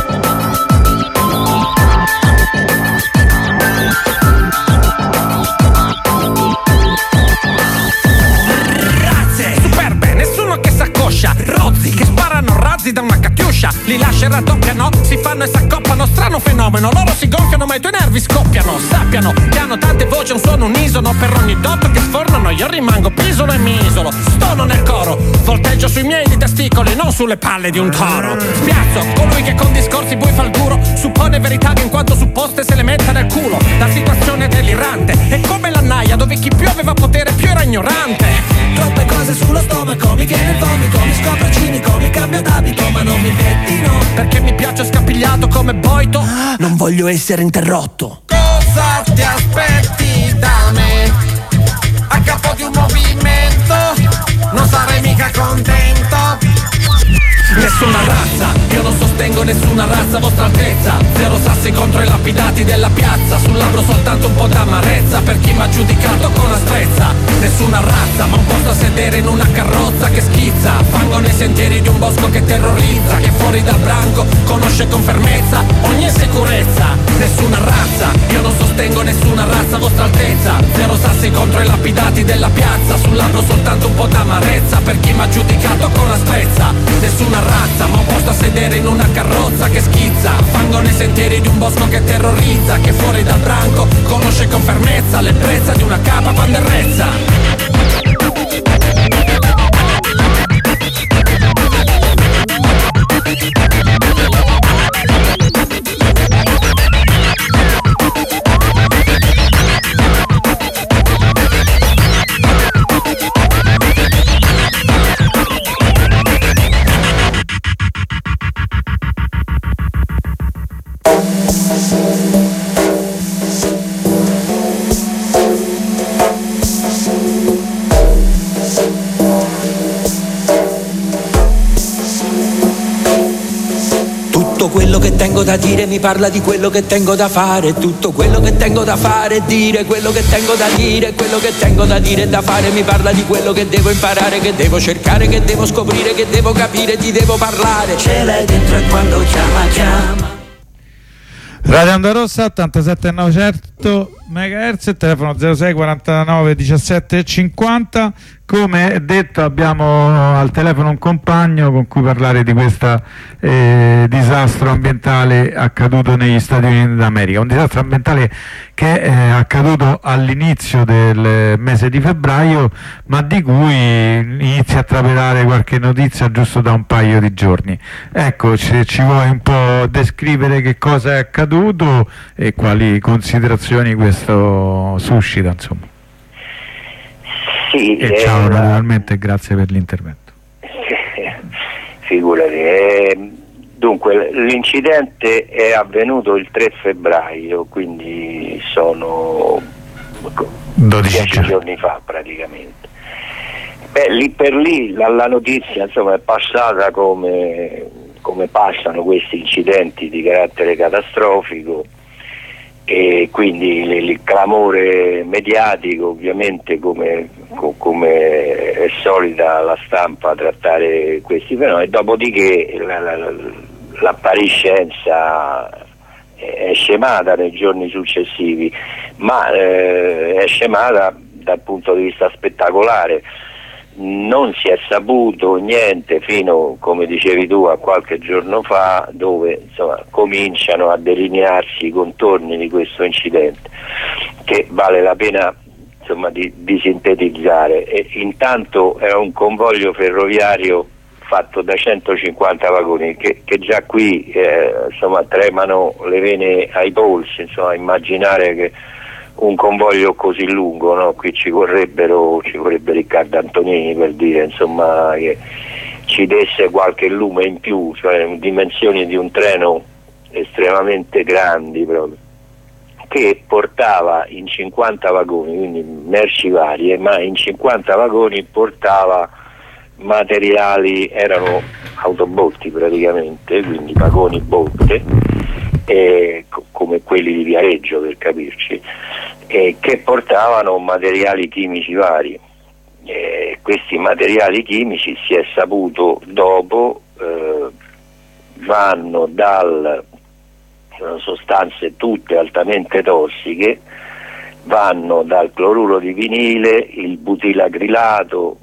Rozzi che sparano razzi da una catiuscia, li lascia e raddoppiano, si fanno e s'accoppano, strano fenomeno, loro si gonfiano ma i tuoi nervi scoppiano. Sappiano che hanno tante voci, un suono unisono, per ogni dotto che sfornano io rimango pisolo e mi isolo, stono nel coro, volteggio sui miei di testicoli, non sulle palle di un toro. Spiazzo colui che con discorsi bui fa il duro, suppone verità che in quanto supposte se le mette nel culo. La situazione è delirante, è come la naia dove chi più aveva potere più era ignorante. Troppe cose sullo stomaco, mi viene il vomito, mi scopro cinico, mi cambio d'abito ma non mi pettino, perché mi piace scapigliato come Boito, non voglio essere interrotto. Cosa ti aspetti da me? A capo di un movimento, non sarei mica contento. Nessuna razza, io non sostengo nessuna razza, vostra altezza. Zero sassi contro i lapidati della piazza, sul labbro soltanto un po' d'amarezza per chi m'ha giudicato con asprezza. Nessuna razza, ma un posto a sedere in una carrozza che schizza, fango nei sentieri di un bosco che terrorizza, che fuori dal branco conosce con fermezza ogni insicurezza. Nessuna razza, io non sostengo nessuna razza, vostra altezza. Zero sassi contro i lapidati della piazza, sul labbro soltanto un po' d'amarezza per chi m'ha giudicato con asprezza. Nessuna razza, ma un posto a sedere in una carrozza che schizza, fango nei sentieri di un bosco che terrorizza, che fuori dal branco conosce con fermezza l'ebbrezza di una capa quando è rezza. Tutto quello che tengo da dire mi parla di quello che tengo da fare. Tutto quello che tengo da fare è dire quello che tengo da dire. Quello che tengo da dire e da fare mi parla di quello che devo imparare, che devo cercare, che devo scoprire, che devo capire, ti devo parlare. Ce l'hai dentro e quando chiama, chiama. Radio Onda Rossa 87,900 MHz, telefono 06 49 17 50. Come detto, abbiamo al telefono un compagno con cui parlare di questo disastro ambientale accaduto negli Stati Uniti d'America, un disastro ambientale che è accaduto all'inizio del mese di febbraio, ma di cui inizia a trapelare qualche notizia giusto da un paio di giorni. Ecco, se ci vuoi un po' descrivere che cosa è accaduto e quali considerazioni questo suscita, insomma. Sì, e ciao naturalmente, grazie per l'intervento. Figurati. Dunque, l'incidente è avvenuto il 3 febbraio, quindi sono 10 giorni fa praticamente. Lì per lì la notizia, insomma, è passata come passano questi incidenti di carattere catastrofico, e quindi il clamore mediatico, ovviamente, come è solita la stampa trattare questi fenomeni. Dopodiché l'appariscenza è scemata nei giorni successivi, ma è scemata dal punto di vista spettacolare. Non si è saputo niente fino, come dicevi tu, a qualche giorno fa, dove insomma cominciano a delinearsi i contorni di questo incidente, che vale la pena insomma di sintetizzare. E intanto era un convoglio ferroviario fatto da 150 vagoni che già qui insomma tremano le vene ai polsi, insomma, immaginare che un convoglio così lungo, no? Qui ci vorrebbe Riccardo Antonini per dire, insomma, che ci desse qualche lume in più, cioè dimensioni di un treno estremamente grandi proprio, che portava in 50 vagoni, quindi merci varie, ma in 50 vagoni portava materiali, erano autobotti praticamente, quindi vagoni botte, come quelli di Viareggio per capirci, che portavano materiali chimici vari. Questi materiali chimici, si è saputo dopo, vanno sostanze tutte altamente tossiche, vanno dal cloruro di vinile, il butilacrilato,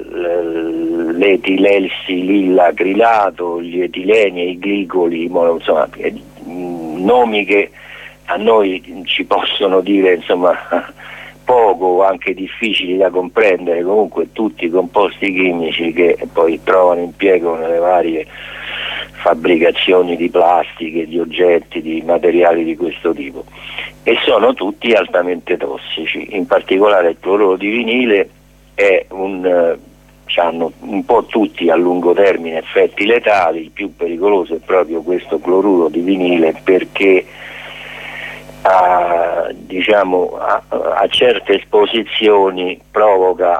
l'etilelsililacrilato, gli etileni e i glicoli, insomma, nomi che a noi ci possono dire insomma poco o anche difficili da comprendere, comunque tutti composti chimici che poi trovano impiego nelle varie fabbricazioni di plastiche, di oggetti, di materiali di questo tipo, e sono tutti altamente tossici. In particolare il cloruro di vinile hanno un po' tutti a lungo termine effetti letali. Il più pericoloso è proprio questo cloruro di vinile, perché a certe esposizioni provoca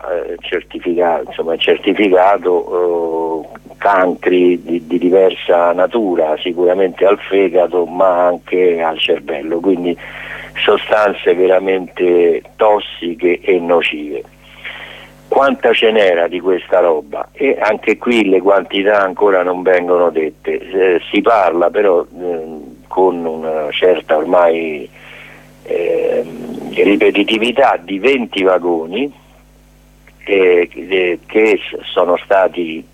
certificato cancri di diversa natura, sicuramente al fegato ma anche al cervello, quindi sostanze veramente tossiche e nocive. Quanta ce n'era di questa roba? E anche qui le quantità ancora non vengono dette, si parla però con una certa ormai ripetitività di 20 vagoni che sono stati,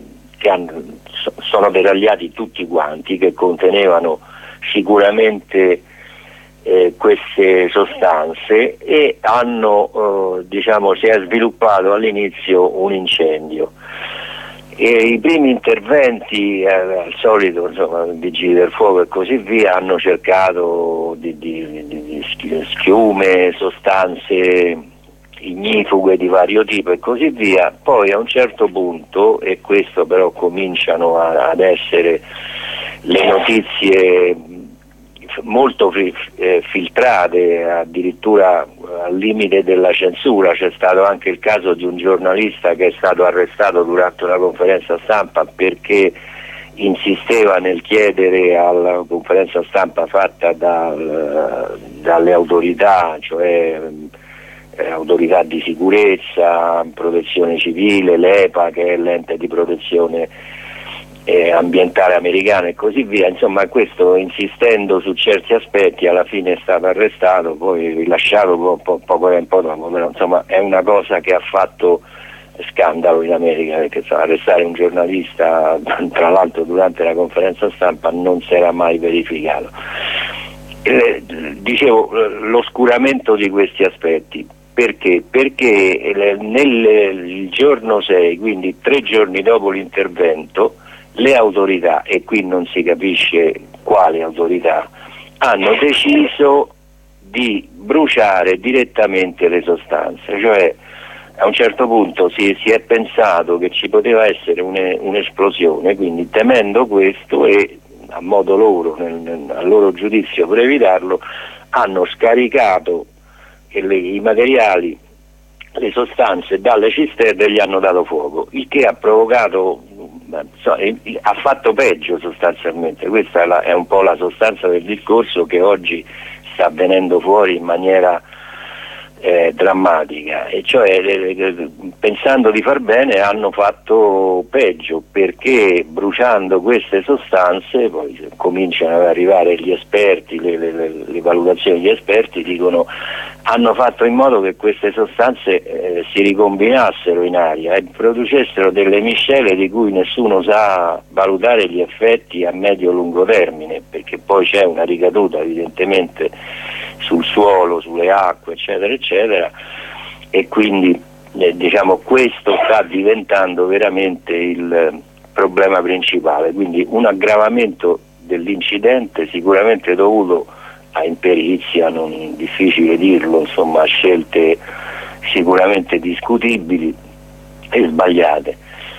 sono deragliati tutti quanti, che contenevano sicuramente queste sostanze, e si è sviluppato all'inizio un incendio. E i primi interventi, al solito, vigili del fuoco e così via, hanno cercato di schiume, sostanze ignifughe di vario tipo e così via. Poi a un certo punto, e questo però cominciano ad essere le notizie molto filtrate, addirittura al limite della censura. C'è stato anche il caso di un giornalista che è stato arrestato durante una conferenza stampa perché insisteva nel chiedere alla conferenza stampa fatta dalle autorità, cioè autorità di sicurezza, protezione civile, l'EPA, che è l'ente di protezione ambientale americano e così via. Insomma, questo, insistendo su certi aspetti, alla fine è stato arrestato, poi rilasciato poco tempo dopo. Però insomma è una cosa che ha fatto scandalo in America, perché arrestare un giornalista, tra l'altro durante la conferenza stampa, non si era mai verificato. Dicevo, l'oscuramento di questi aspetti. Perché? Perché il giorno 6, quindi 3 giorni dopo l'intervento, le autorità, e qui non si capisce quali autorità, hanno deciso di bruciare direttamente le sostanze. Cioè, a un certo punto si è pensato che ci poteva essere un'esplosione, quindi temendo questo e a modo loro, a loro giudizio per evitarlo, hanno scaricato i materiali, le sostanze dalle cisterne e gli hanno dato fuoco, il che ha provocato, ha fatto peggio sostanzialmente. Questa è un po' la sostanza del discorso che oggi sta venendo fuori in maniera drammatica, e cioè pensando di far bene hanno fatto peggio, perché bruciando queste sostanze poi cominciano ad arrivare gli esperti, le valutazioni degli esperti dicono hanno fatto in modo che queste sostanze si ricombinassero in aria e producessero delle miscele di cui nessuno sa valutare gli effetti a medio-lungo termine, perché poi c'è una ricaduta evidentemente sul suolo, sulle acque, eccetera eccetera, e quindi questo sta diventando veramente il problema principale. Quindi un aggravamento dell'incidente sicuramente dovuto a imperizia, non difficile dirlo, insomma, a scelte sicuramente discutibili e sbagliate.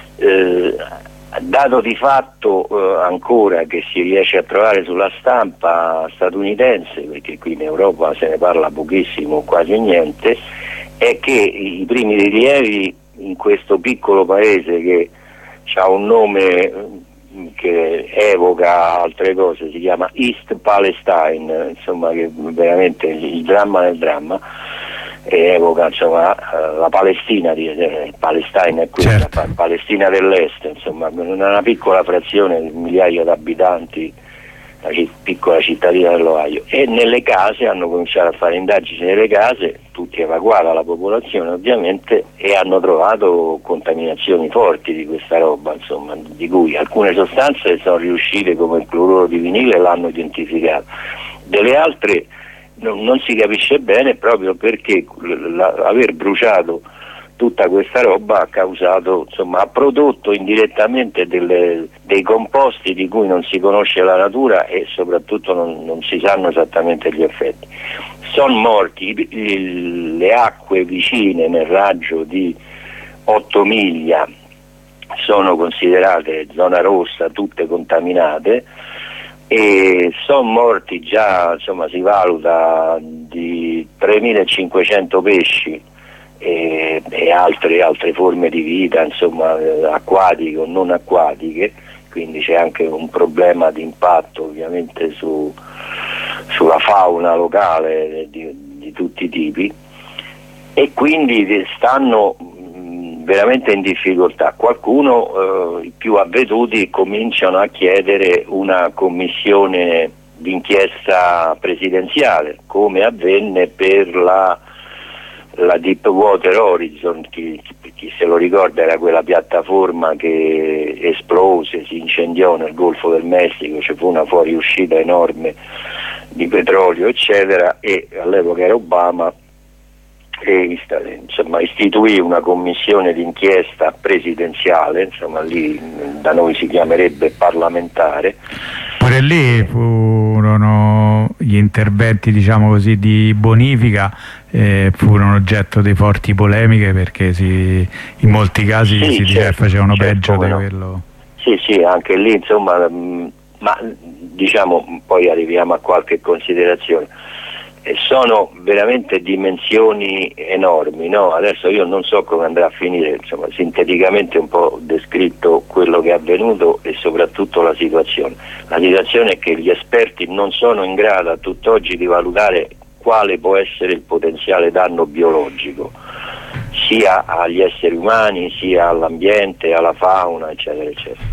Dato di fatto ancora che si riesce a trovare sulla stampa statunitense, perché qui in Europa se ne parla pochissimo, quasi niente, è che i primi rilievi in questo piccolo paese che c'ha un nome che evoca altre cose, si chiama East Palestine, insomma, che veramente il dramma nel dramma, e evoca insomma la Palestina, Palestine è quella, certo. Palestina dell'Est, insomma una piccola frazione di migliaia di abitanti, la piccola cittadina dell'Ohio, e nelle case hanno cominciato a fare indagini nelle case, tutti evacuata la popolazione ovviamente, e hanno trovato contaminazioni forti di questa roba, insomma, di cui alcune sostanze sono riuscite, come il cloruro di vinile, l'hanno identificato, delle altre non si capisce bene, proprio perché aver bruciato tutta questa roba ha causato, insomma, ha prodotto indirettamente dei composti di cui non si conosce la natura e soprattutto non si sanno esattamente gli effetti. Sono morti le acque vicine nel raggio di 8 miglia, sono considerate zona rossa, tutte contaminate, e sono morti già, insomma, si valuta di 3.500 pesci e altre forme di vita, insomma, acquatiche o non acquatiche, quindi c'è anche un problema di impatto ovviamente sulla fauna locale di tutti i tipi, e quindi stanno veramente in difficoltà. Qualcuno, i più avveduti, cominciano a chiedere una commissione d'inchiesta presidenziale, come avvenne per la Deepwater Horizon. Chi se lo ricorda, era quella piattaforma che esplose, si incendiò nel Golfo del Messico, ci fu una fuoriuscita enorme di petrolio eccetera, e all'epoca era Obama, e insomma istituì una commissione d'inchiesta presidenziale, insomma lì da noi si chiamerebbe parlamentare. Pure lì furono gli interventi, diciamo così, di bonifica, furono oggetto di forti polemiche, perché in molti casi si diceva che facevano peggio di quello. Sì, anche lì insomma, ma diciamo poi arriviamo a qualche considerazione. Sono veramente dimensioni enormi, no? Adesso io non so come andrà a finire, insomma, sinteticamente un po' descritto quello che è avvenuto e soprattutto la situazione. La situazione è che gli esperti non sono in grado a tutt'oggi di valutare quale può essere il potenziale danno biologico, sia agli esseri umani, sia all'ambiente, alla fauna, eccetera, eccetera.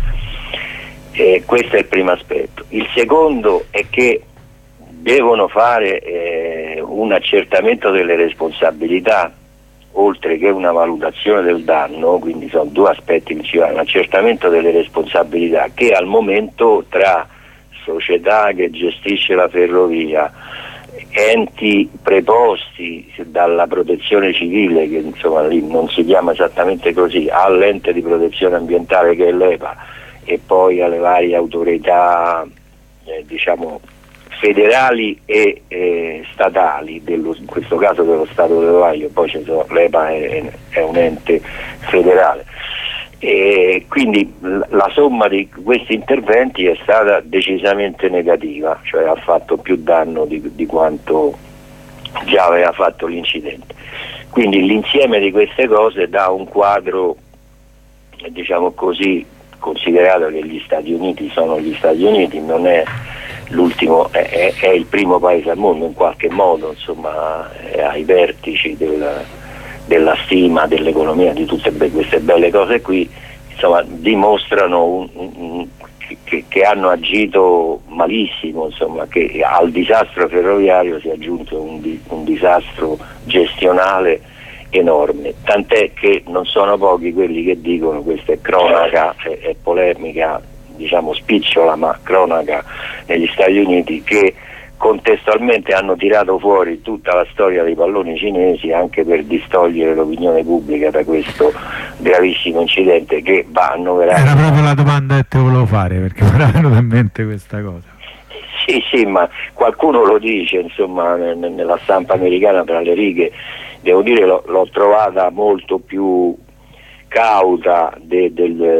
E questo è il primo aspetto. Il secondo è che devono fare un accertamento delle responsabilità, oltre che una valutazione del danno, quindi sono due aspetti principali: un accertamento delle responsabilità, che al momento tra società che gestisce la ferrovia, enti preposti dalla protezione civile, che insomma lì non si chiama esattamente così, all'ente di protezione ambientale che è l'EPA, e poi alle varie autorità diciamo federali e statali, in questo caso dello Stato dell'Ohio, poi l'EPA è un ente federale, e quindi la somma di questi interventi è stata decisamente negativa, cioè ha fatto più danno di quanto già aveva fatto l'incidente. Quindi l'insieme di queste cose dà un quadro, diciamo così, considerato che gli Stati Uniti sono gli Stati Uniti, non è l'ultimo, è il primo paese al mondo in qualche modo, insomma, è ai vertici della stima, dell'economia, di tutte queste belle cose qui, insomma, dimostrano che hanno agito malissimo, insomma, che al disastro ferroviario si è aggiunto un disastro gestionale enorme, tant'è che non sono pochi quelli che dicono, questa è cronaca, è polemica, diciamo spicciola, ma cronaca negli Stati Uniti, che contestualmente hanno tirato fuori tutta la storia dei palloni cinesi anche per distogliere l'opinione pubblica da questo gravissimo incidente, che va annoverato. Era proprio la domanda che te volevo fare, perché mi era venuta in mente questa cosa. Sì, ma qualcuno lo dice, insomma, nella stampa americana, tra le righe. Devo dire, l'ho trovata molto più cauta di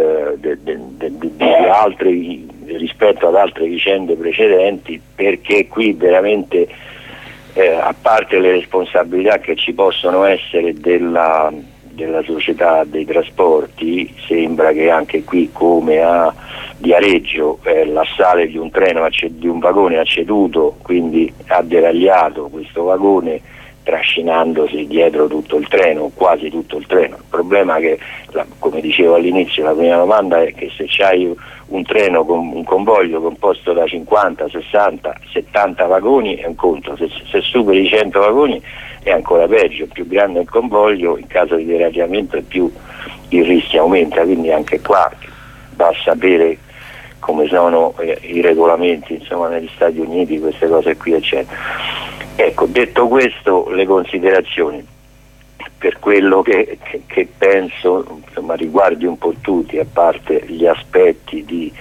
altri, rispetto ad altre vicende precedenti, perché qui veramente, a parte le responsabilità che ci possono essere della società dei trasporti. Sembra che anche qui, come a Viareggio, l'assale di un treno, di un vagone ha ceduto, quindi ha deragliato questo vagone trascinandosi dietro tutto il treno, quasi tutto il treno. Il problema è che, come dicevo all'inizio, la prima domanda è che se c'hai un treno con un convoglio composto da 50, 60, 70 vagoni è un conto, se superi i 100 vagoni è ancora peggio, più grande il convoglio, in caso di deragliamento e più il rischio aumenta, quindi anche qua va a sapere come sono i regolamenti, insomma, negli Stati Uniti, queste cose qui eccetera. Ecco, detto questo, le considerazioni per quello che penso, insomma, riguardi un po' tutti, a parte gli aspetti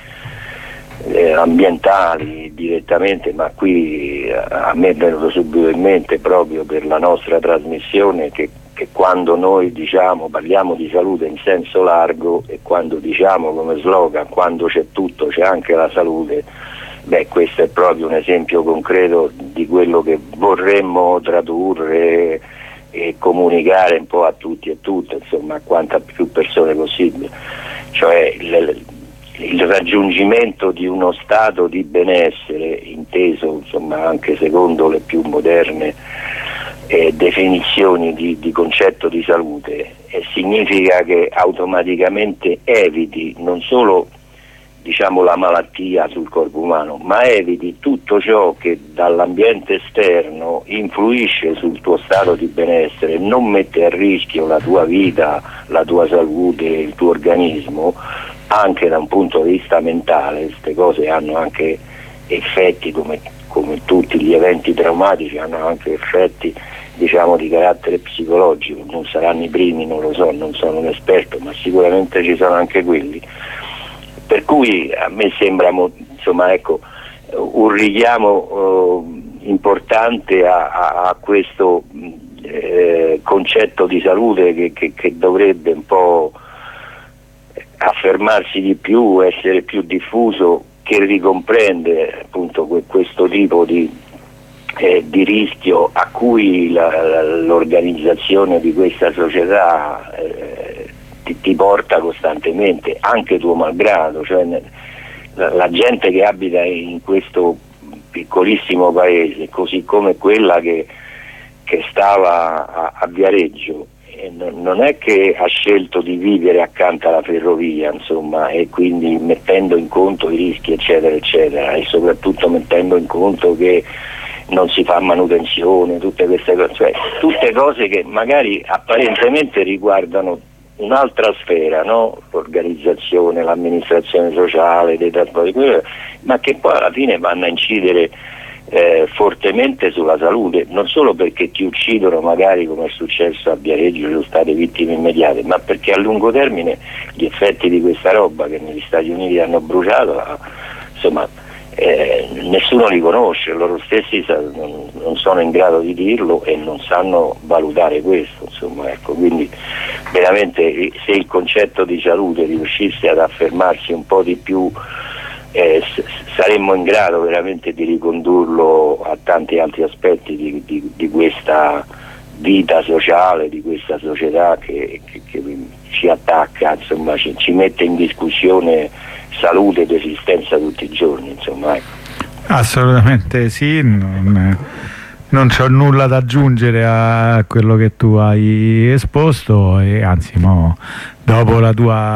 ambientali direttamente, ma qui a me è venuto subito in mente, proprio per la nostra trasmissione, che quando noi parliamo di salute in senso largo, e quando diciamo come slogan quando c'è tutto c'è anche la salute, questo è proprio un esempio concreto di quello che vorremmo tradurre e comunicare un po' a tutti e tutte, insomma, a quanta più persone possibile, cioè il raggiungimento di uno stato di benessere inteso, insomma, anche secondo le più moderne definizioni di concetto di salute, significa che automaticamente eviti non solo la malattia sul corpo umano, ma eviti tutto ciò che dall'ambiente esterno influisce sul tuo stato di benessere, non mette a rischio la tua vita, la tua salute, il tuo organismo, anche da un punto di vista mentale. Queste cose hanno anche effetti, come tutti gli eventi traumatici hanno anche effetti di carattere psicologico, non saranno i primi, non lo so, non sono un esperto, ma sicuramente ci sono anche quelli. Per cui a me sembra, insomma, ecco, un richiamo importante a questo concetto di salute che dovrebbe un po' affermarsi di più, essere più diffuso, che ricomprende appunto questo tipo di rischio a cui l'organizzazione di questa società ti porta costantemente, anche tuo malgrado, cioè la gente che abita in questo piccolissimo paese, così come quella che stava a Viareggio, non è che ha scelto di vivere accanto alla ferrovia, insomma, e quindi mettendo in conto i rischi eccetera eccetera, e soprattutto mettendo in conto che non si fa manutenzione, tutte queste cose, cioè tutte cose che magari apparentemente riguardano un'altra sfera, no? L'organizzazione, l'amministrazione sociale, dei trasporti, ma che poi alla fine vanno a incidere fortemente sulla salute, non solo perché ti uccidono, magari come è successo a Viareggio, ci sono state vittime immediate, ma perché a lungo termine gli effetti di questa roba che negli Stati Uniti hanno bruciato, insomma, nessuno li conosce, loro stessi non sono in grado di dirlo e non sanno valutare questo, insomma, ecco. Quindi veramente, se il concetto di salute riuscisse ad affermarsi un po' di più, saremmo in grado veramente di ricondurlo a tanti altri aspetti di questa vita sociale, di questa società che ci attacca, insomma, ci mette in discussione salute ed esistenza tutti i giorni, insomma, ecco. Assolutamente sì, non c'ho nulla da aggiungere a quello che tu hai esposto, e anzi dopo il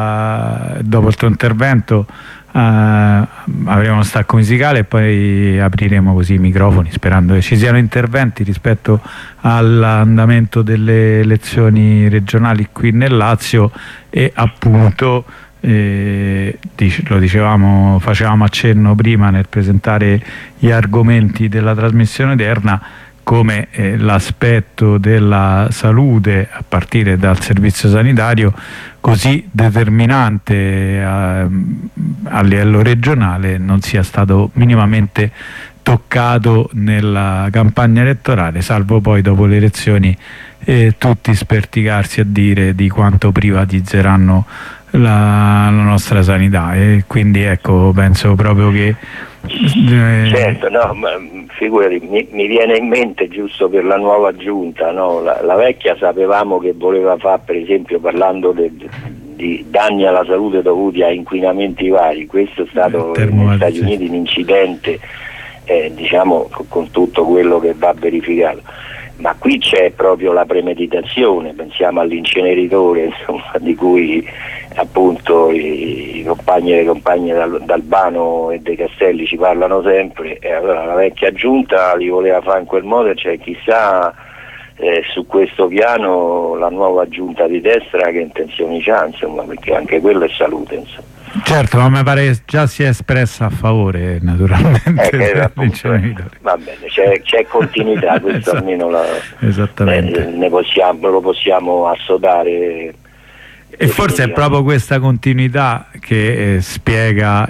tuo intervento avremo uno stacco musicale e poi apriremo così i microfoni, sperando che ci siano interventi rispetto all'andamento delle elezioni regionali qui nel Lazio, e appunto lo dicevamo, facevamo accenno prima nel presentare gli argomenti della trasmissione odierna, come l'aspetto della salute a partire dal servizio sanitario, così determinante a livello regionale, non sia stato minimamente toccato nella campagna elettorale, salvo poi dopo le elezioni tutti sperticarsi a dire di quanto privatizzeranno la nostra sanità, e quindi ecco, penso proprio che certo, no, ma figurati, mi viene in mente, giusto per la nuova giunta, no? La vecchia sapevamo che voleva fare, per esempio, parlando di danni alla salute dovuti a inquinamenti vari. Questo è stato negli Stati Uniti un incidente, diciamo, con tutto quello che va verificato. Ma qui c'è proprio la premeditazione, pensiamo all'inceneritore, insomma, di cui appunto i compagni e le compagne d'Albano e De Castelli ci parlano sempre, e allora la vecchia giunta li voleva fare in quel modo, cioè chissà su questo piano la nuova giunta di destra che intenzioni c'ha, insomma, perché anche quello è salute, insomma. Certo, ma mi pare che già si è espressa a favore, naturalmente. Va bene, c'è continuità, questo esatto. Almeno esattamente. Lo possiamo assodare. E forse è proprio questa continuità che spiega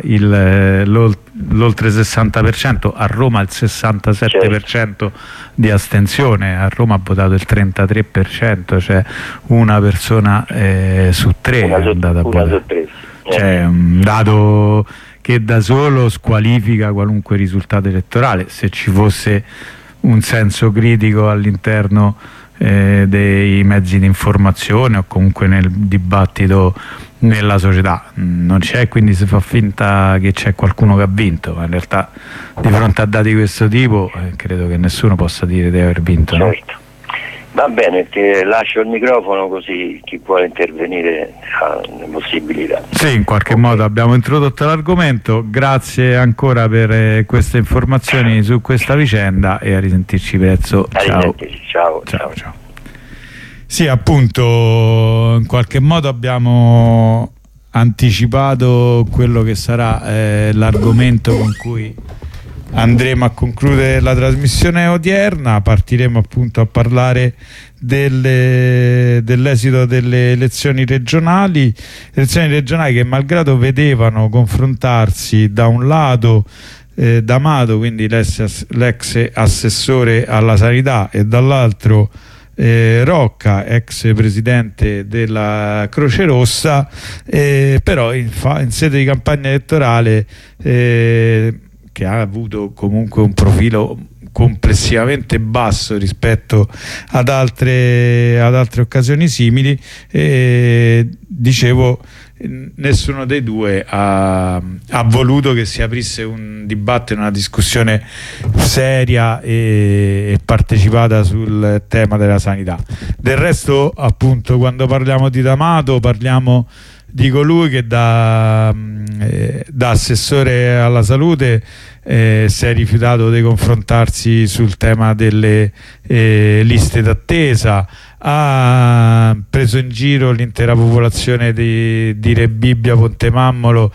l'oltre 60%, a Roma il 67% di astensione, a Roma ha votato il 33%, cioè una persona su tre è andata a votare. C'è un dato che da solo squalifica qualunque risultato elettorale, se ci fosse un senso critico all'interno dei mezzi di informazione o comunque nel dibattito nella società. Non c'è, quindi si fa finta che c'è qualcuno che ha vinto, ma in realtà di fronte a dati di questo tipo credo che nessuno possa dire di aver vinto. Certo. No? Va bene, ti lascio il microfono così chi vuole intervenire ha le possibilità. Sì, in qualche modo abbiamo introdotto l'argomento. Grazie ancora per queste informazioni su questa vicenda e a risentirci presto. Ciao. Sì, appunto, in qualche modo abbiamo anticipato quello che sarà l'argomento con cui andremo a concludere la trasmissione odierna. Partiremo appunto a parlare dell'esito delle elezioni regionali che malgrado vedevano confrontarsi da un lato D'Amato, quindi l'ex assessore alla sanità, e dall'altro Rocca, ex presidente della Croce Rossa, però in sede di campagna elettorale che ha avuto comunque un profilo complessivamente basso rispetto ad altre occasioni simili, dicevo, nessuno dei due ha voluto che si aprisse un dibattito, una discussione seria e partecipata sul tema della sanità. Del resto, appunto, quando parliamo di D'Amato parliamo di colui che da assessore alla salute si è rifiutato di confrontarsi sul tema delle liste d'attesa, ha preso in giro l'intera popolazione di Rebibbia Pontemammolo,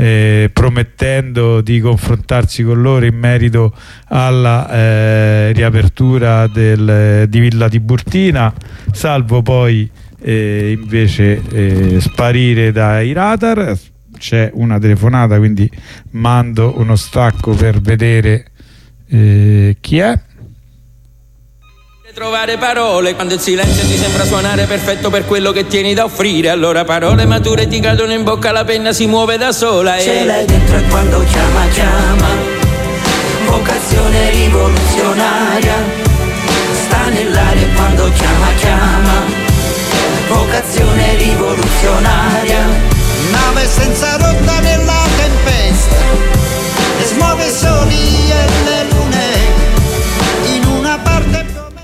promettendo di confrontarsi con loro in merito alla riapertura di Villa Tiburtina, salvo poi invece sparire dai radar. C'è una telefonata, quindi mando uno stacco per vedere chi è. Trovare parole quando il silenzio ti sembra suonare perfetto per quello che tieni da offrire, allora parole mature ti cadono in bocca, la penna si muove da sola e ce l'hai dentro e quando chiama vocazione rivoluzionaria sta nell'aria e quando chiama vocazione rivoluzionaria. Nave senza rotta nella tempesta e smuove soli e le lune in una parte.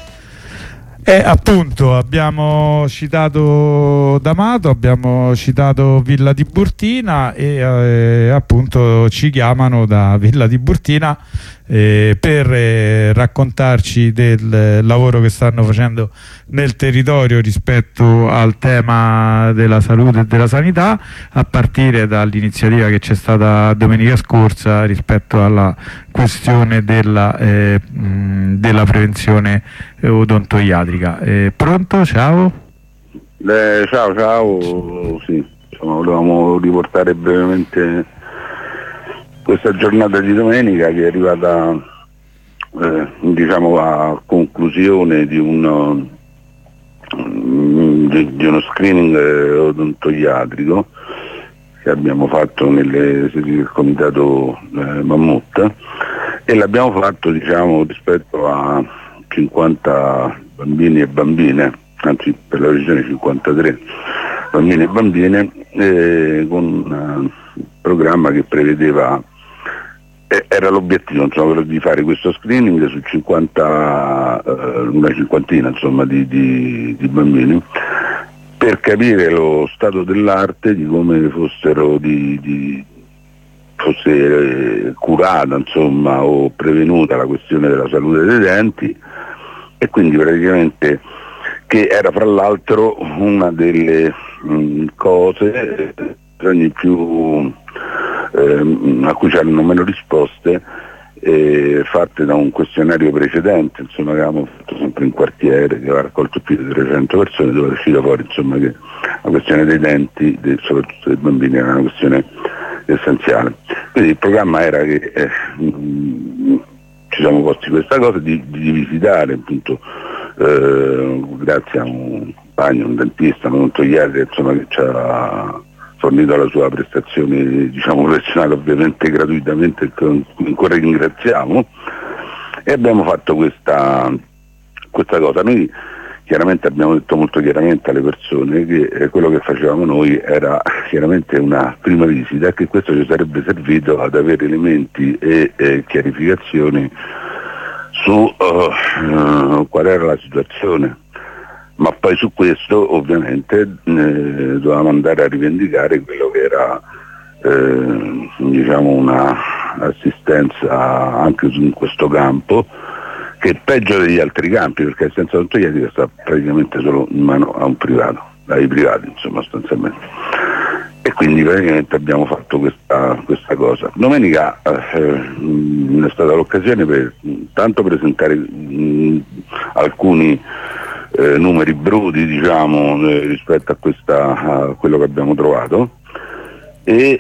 Appunto, abbiamo citato D'Amato, abbiamo citato Villa Tiburtina e appunto ci chiamano da Villa Tiburtina per raccontarci del lavoro che stanno facendo nel territorio rispetto al tema della salute e della sanità, a partire dall'iniziativa che c'è stata domenica scorsa rispetto alla questione della prevenzione odontoiatrica. Pronto? Ciao? Ciao, sì, volevamo riportare brevemente questa giornata di domenica che è arrivata diciamo a conclusione di uno screening odontoiatrico che abbiamo fatto nelle sedi del comitato Mammut, e l'abbiamo fatto, diciamo, rispetto a 50 bambini e bambine, anzi per la regione 53 bambini e bambine, con un programma che prevedeva, era l'obiettivo, insomma, quello di fare questo screening su 50, una cinquantina, insomma, di bambini, per capire lo stato dell'arte, di come fosse curata, insomma, o prevenuta la questione della salute dei denti, e quindi praticamente che era fra l'altro una delle cose più a cui c'erano meno risposte, fatte da un questionario precedente, insomma, che avevamo fatto sempre in quartiere, che aveva raccolto più di 300 persone, dove è uscito fuori, insomma, che la questione dei denti, soprattutto dei bambini, era una questione essenziale. Quindi il programma era che ci siamo posti questa cosa di visitare, appunto, grazie a un compagno, un dentista, un odontoiatra, insomma, che ci ha fornito la sua prestazione, diciamo, professionale, ovviamente gratuitamente, che ancora ringraziamo, e abbiamo fatto questa cosa. Noi chiaramente abbiamo detto molto chiaramente alle persone che quello che facevamo noi era chiaramente una prima visita, e che questo ci sarebbe servito ad avere elementi e chiarificazioni su qual era la situazione, ma poi su questo ovviamente dovevamo andare a rivendicare quello che era diciamo una assistenza anche in questo campo, che è peggio degli altri campi, perché l'assistenza odontoiatrica sta praticamente solo in mano a un privato, ai privati, insomma, sostanzialmente. E quindi praticamente abbiamo fatto questa cosa. Domenica è stata l'occasione per tanto presentare alcuni numeri brudi, diciamo, rispetto a quello che abbiamo trovato, e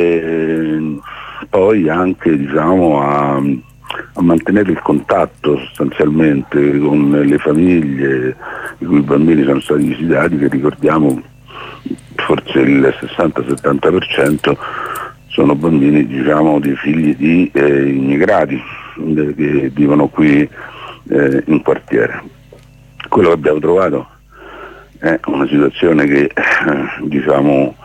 poi anche, diciamo, a mantenere il contatto sostanzialmente con le famiglie i cui bambini sono stati visitati, che ricordiamo forse il 60-70% sono bambini, diciamo, dei figli di immigrati che vivono qui in quartiere. Quello che abbiamo trovato è una situazione che diciamo,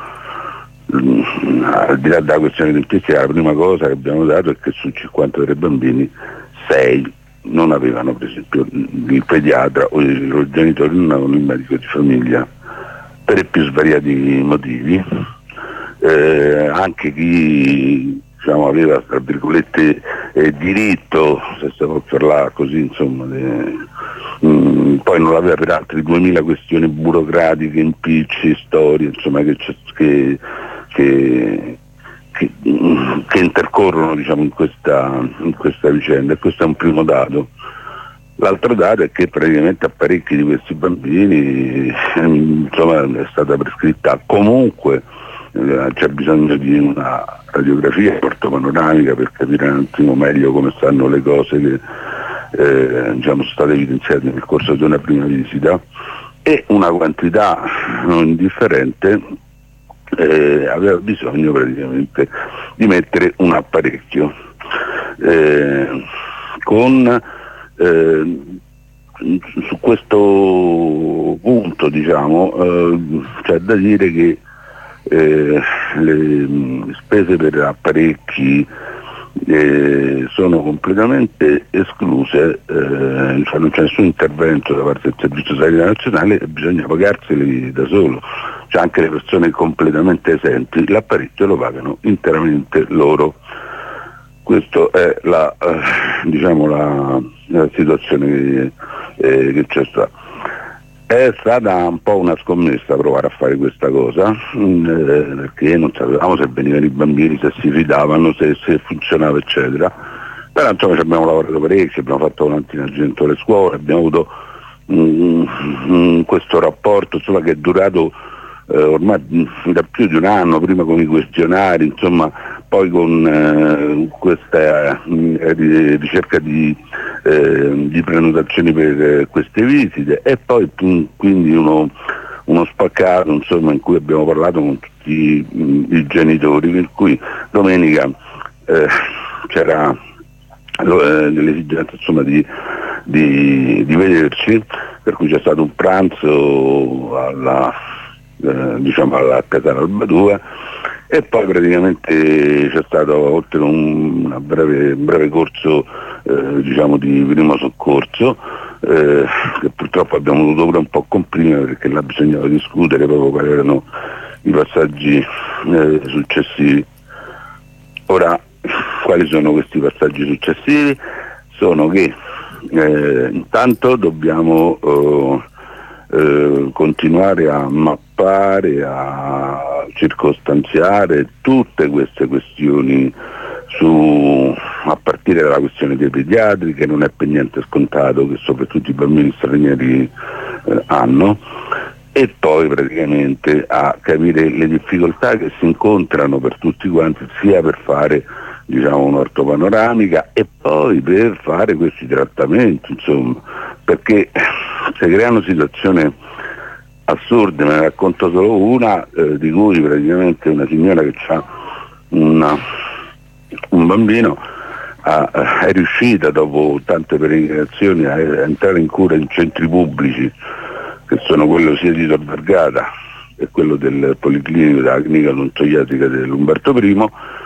al di là della questione dentistica, la prima cosa che abbiamo dato è che su 53 bambini 6 non avevano, per esempio, il pediatra o i loro genitori non avevano il medico di famiglia, per i più svariati motivi. Anche chi, diciamo, aveva, tra virgolette, diritto, se si può parlare così, insomma, poi non l'aveva per altri 2000 questioni burocratiche, impicci, storie, insomma, che intercorrono, diciamo, in questa vicenda, e questo è un primo dato. L'altro dato è che praticamente a parecchi di questi bambini insomma, è stata prescritta comunque, c'è bisogno di una radiografia ortopanoramica per capire un attimo meglio come stanno le cose che diciamo, sono state evidenziate nel corso di una prima visita, e una quantità non indifferente aveva bisogno praticamente di mettere un apparecchio su questo punto, diciamo, c'è da dire che le spese per apparecchi sono completamente escluse, cioè non c'è nessun intervento da parte del Servizio Sanitario Nazionale e bisogna pagarseli da solo. Cioè anche le persone completamente esenti l'apparecchio lo pagano interamente loro. Questa è la situazione che c'è stata. È stata un po' una scommessa provare a fare questa cosa, perché non sapevamo se venivano i bambini, se si fidavano, se funzionava, eccetera. Però insomma ci abbiamo lavorato parecchio, abbiamo fatto volantina dentro le scuole, abbiamo avuto questo rapporto, insomma, che è durato ormai da più di un anno, prima con i questionari, insomma, poi con questa ricerca di prenotazioni per queste visite, e poi quindi uno spaccato, insomma, in cui abbiamo parlato con tutti i genitori, per cui domenica c'era nell'esigenza insomma di vederci, per cui c'è stato un pranzo alla Casale Albadua, e poi praticamente c'è stato, oltre un breve corso di primo soccorso, che purtroppo abbiamo dovuto pure un po' comprimere, perché là bisognava discutere proprio quali erano i passaggi successivi. Ora, quali sono questi passaggi successivi? Sono che intanto dobbiamo continuare a mappare, a circostanziare tutte queste questioni, a partire dalla questione dei pediatri, che non è per niente scontato, che soprattutto i bambini stranieri hanno, e poi praticamente a capire le difficoltà che si incontrano per tutti quanti, sia per fare un'ortopanoramica e poi per fare questi trattamenti, insomma, perché si creano situazioni assurde. Me ne racconto solo una, di cui praticamente una signora che ha un bambino è riuscita, dopo tante peregrinazioni, a entrare in cura in centri pubblici, che sono quello sia di Tor Vergata e quello del Policlinico della clinica odontoiatrica dell'Umberto I.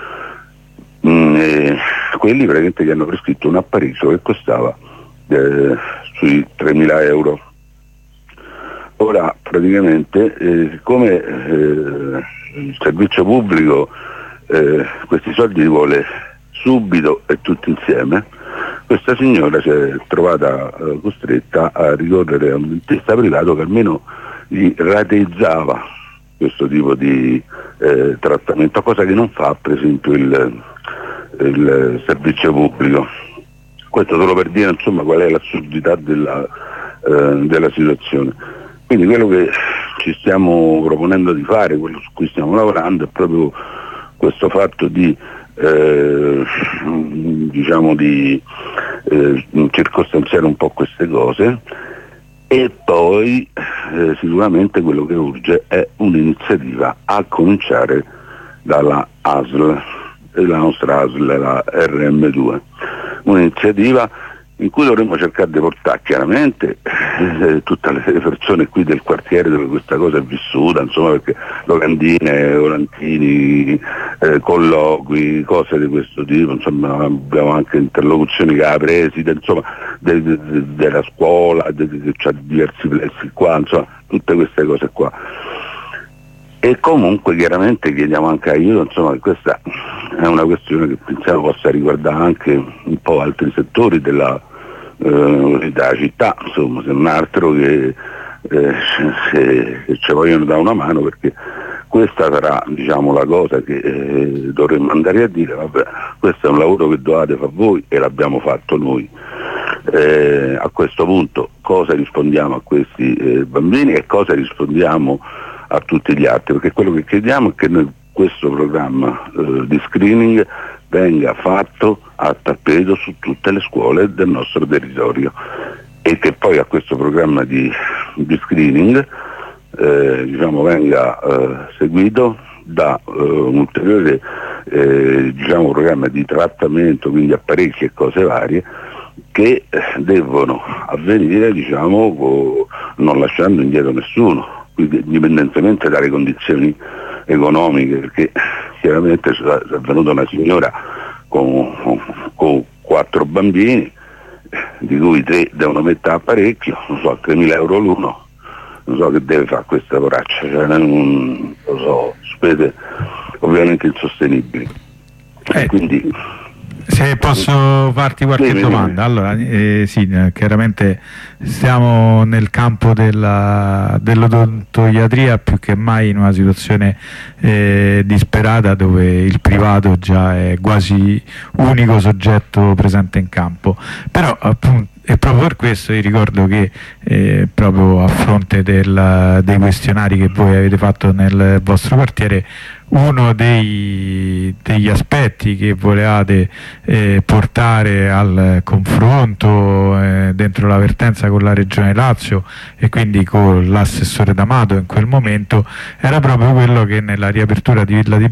Quelli praticamente gli hanno prescritto un apparecchio che costava sui 3.000 euro. Ora praticamente siccome il servizio pubblico questi soldi li vuole subito e tutti insieme, questa signora si è trovata costretta a ricorrere a un dentista privato che almeno gli rateizzava questo tipo di trattamento, cosa che non fa per esempio il servizio pubblico. Questo solo per dire insomma qual è l'assurdità della situazione. Quindi quello che ci stiamo proponendo di fare, quello su cui stiamo lavorando, è proprio questo fatto di circostanziare un po' queste cose, e poi sicuramente quello che urge è un'iniziativa, a cominciare dalla ASL, la nostra ASL, la RM2, un'iniziativa in cui dovremmo cercare di portare chiaramente tutte le persone qui del quartiere dove questa cosa è vissuta, insomma, perché locandine, volantini, colloqui, cose di questo tipo, insomma abbiamo anche interlocuzioni con la preside, insomma, della scuola, che c'ha diversi plessi qua, insomma, tutte queste cose qua. E comunque chiaramente chiediamo anche aiuto, insomma, che questa è una questione che pensiamo possa riguardare anche un po' altri settori della città, insomma, se non altro che ci vogliono dare una mano, perché questa sarà la cosa che dovremmo andare a dire: vabbè, questo è un lavoro che dovete fare voi e l'abbiamo fatto noi. A questo punto cosa rispondiamo a questi bambini e cosa rispondiamo a tutti gli altri? Perché quello che chiediamo è che noi questo programma di screening venga fatto a tappeto su tutte le scuole del nostro territorio, e che poi a questo programma di screening venga seguito da un ulteriore programma di trattamento, quindi apparecchi e cose varie, che devono avvenire non lasciando indietro nessuno, quindi indipendentemente dalle condizioni economiche, perché chiaramente è venuta una signora con 4 bambini, di cui 3 devono mettere apparecchio, non so, 3.000 euro l'uno, non so che deve fare questa poraccia, non lo so, spese ovviamente insostenibili. Quindi se posso farti qualche domanda, allora chiaramente stiamo nel campo dell'odontoiatria più che mai in una situazione disperata, dove il privato già è quasi unico soggetto presente in campo, però appunto, e proprio per questo vi ricordo che proprio a fronte dei questionari che voi avete fatto nel vostro quartiere, uno degli aspetti che volevate portare al confronto dentro la vertenza con la Regione Lazio e quindi con l'assessore D'Amato in quel momento era proprio quello che nella riapertura di Villa di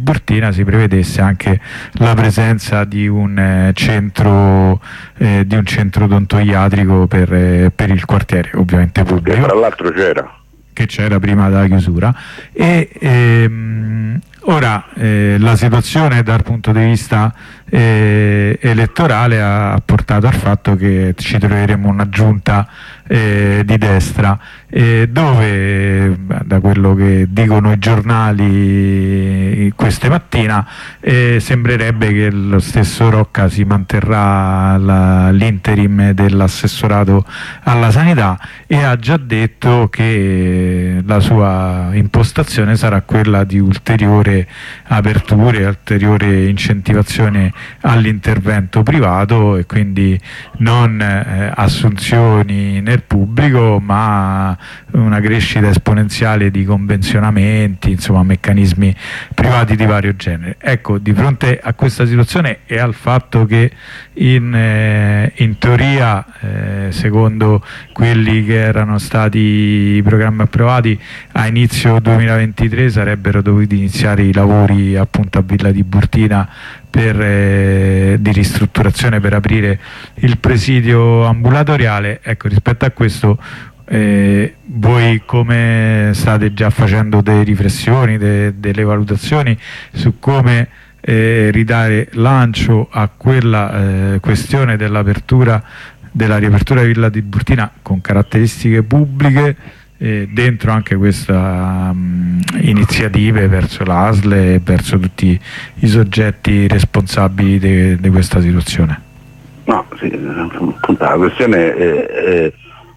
Tiburtina si prevedesse anche la presenza di un centro odontoiatrico per il quartiere, ovviamente pubblico. Che tra l'altro c'era prima della chiusura, e ora la situazione dal punto di vista elettorale ha portato al fatto che ci troveremo una giunta di destra, dove, da quello che dicono i giornali queste mattina, sembrerebbe che lo stesso Rocca si manterrà l'interim dell'assessorato alla sanità, e ha già detto che la sua impostazione sarà quella di ulteriore aperture, ulteriore incentivazione all'intervento privato, e quindi non assunzioni nel pubblico, ma una crescita esponenziale di convenzionamenti, insomma meccanismi privati di vario genere. Ecco, di fronte a questa situazione e al fatto che in teoria, secondo quelli che erano stati i programmi approvati, a inizio 2023 sarebbero dovuti iniziare i lavori appunto a Villa Tiburtina di ristrutturazione per aprire il presidio ambulatoriale. Ecco, rispetto a questo, voi come state già facendo delle riflessioni, delle valutazioni su come ridare lancio a quella questione della riapertura di Villa Tiburtina con caratteristiche pubbliche, dentro anche queste iniziative verso l'ASL e verso tutti i soggetti responsabili di questa situazione? No, sì, appunto, la questione è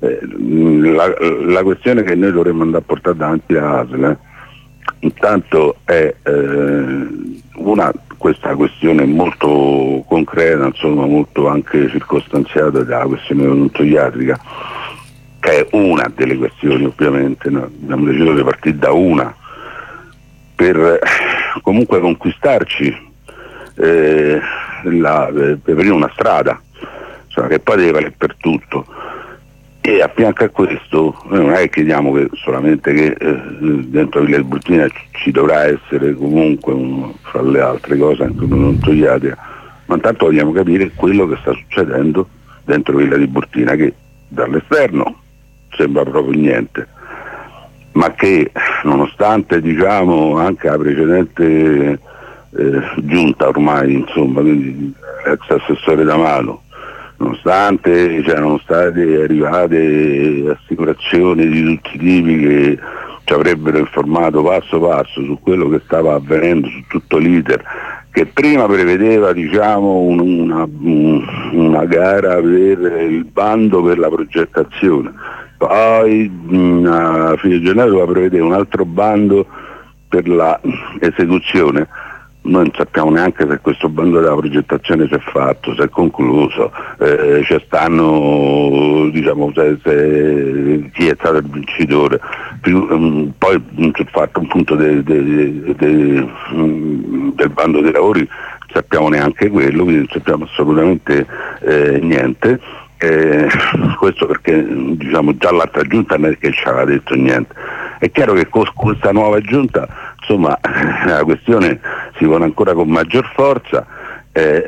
la questione che noi dovremmo andare a portare davanti all'ASL, intanto è questa questione molto concreta, insomma molto anche circostanziata dalla questione odontoiatrica, che è una delle questioni. Ovviamente noi abbiamo deciso di partire da una per comunque conquistarci per aprire una strada, insomma, che poi deve valere per tutto. E a fianco a questo noi non è che chiediamo che solamente che dentro Villa Tiburtina ci dovrà essere comunque fra le altre cose anche un'odontoiatrica, ma intanto vogliamo capire quello che sta succedendo dentro Villa Tiburtina, che dall'esterno sembra proprio niente, ma che nonostante diciamo anche la precedente giunta ormai, insomma, quindi ex assessore D'Amato, nonostante c'erano state arrivate assicurazioni di tutti i tipi che ci avrebbero informato passo passo su quello che stava avvenendo, su tutto l'iter, che prima prevedeva diciamo una gara per il bando per la progettazione, poi a fine gennaio va a prevedere un altro bando per la esecuzione. Noi non sappiamo neanche se questo bando della progettazione si è fatto, se è concluso, ci stanno, diciamo, chi è stato il vincitore. Poi si è fatto un punto del bando dei lavori, non sappiamo neanche quello, quindi non sappiamo assolutamente niente. Questo perché diciamo già l'altra giunta non è che ci aveva detto niente. È chiaro che con questa nuova giunta, insomma, la questione si pone ancora con maggior forza, e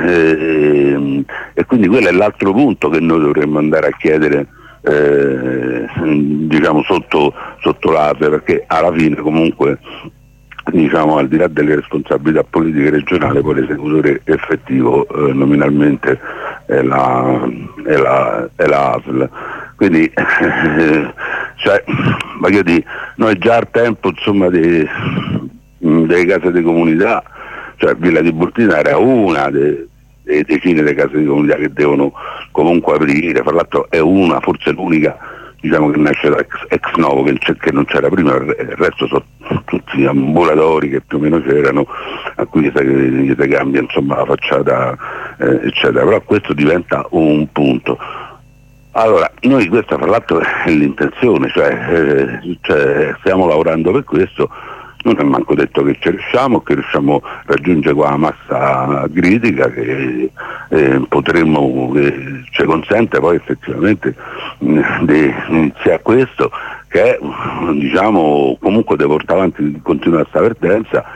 quindi quello è l'altro punto che noi dovremmo andare a chiedere diciamo sotto l'ASL, perché alla fine comunque, diciamo, al di là delle responsabilità politiche regionali, poi l'esecutore effettivo nominalmente è la ASL. Quindi cioè, voglio dire, noi già al tempo, insomma, delle case di comunità, cioè Villa Tiburtina era una delle decine di case di comunità che devono comunque aprire, fra l'altro è una, forse l'unica, diciamo, che nasce da ex novo, che non c'era prima, il resto sono tutti ambulatori che più o meno c'erano, a cui si cambia, insomma, la facciata, eccetera. Però questo diventa un punto. Allora, noi questa fra l'altro è l'intenzione, cioè stiamo lavorando per questo, non è manco detto che ci riusciamo a raggiungere quella massa critica che potremmo, che ci consente poi effettivamente di iniziare questo, che è, diciamo, comunque di portare avanti, di continuare questa vertenza,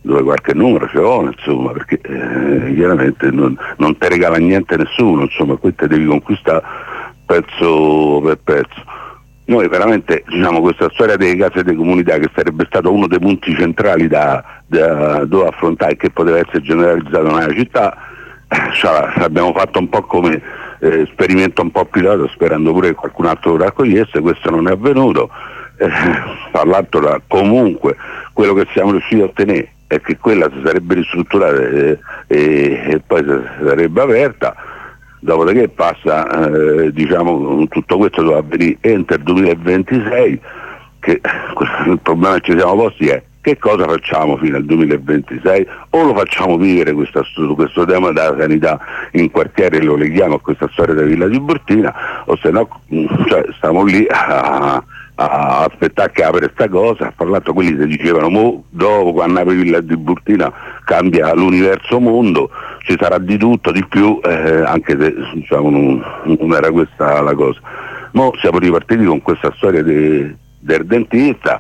dove qualche numero ce vuole, insomma, perché chiaramente non ti regala niente nessuno, insomma, qui te devi conquistare pezzo per pezzo. Noi veramente, diciamo, questa storia delle case di comunità, che sarebbe stato uno dei punti centrali da dove affrontare, che poteva essere generalizzato nella città, l'abbiamo fatto un po' come esperimento un po' pilota, sperando pure che qualcun altro lo raccogliesse. Questo non è avvenuto. Tra l'altro, comunque quello che siamo riusciti a ottenere è che quella si sarebbe ristrutturata e poi si sarebbe aperta. Dopodiché passa, diciamo, tutto questo doveva avvenire entro il 2026, che il problema che ci siamo posti è: che cosa facciamo fino al 2026? O lo facciamo vivere questo tema della sanità in quartiere e lo leghiamo a questa storia della Villa Tiburtina, o se no, cioè, stiamo lì a aspettare che apre sta cosa. Tra l'altro quelli si dicevano: dopo, quando apre Villa Tiburtina, cambia l'universo mondo, ci sarà di tutto, di più, anche se, diciamo, non era questa la cosa. Mo siamo ripartiti con questa storia del dentista,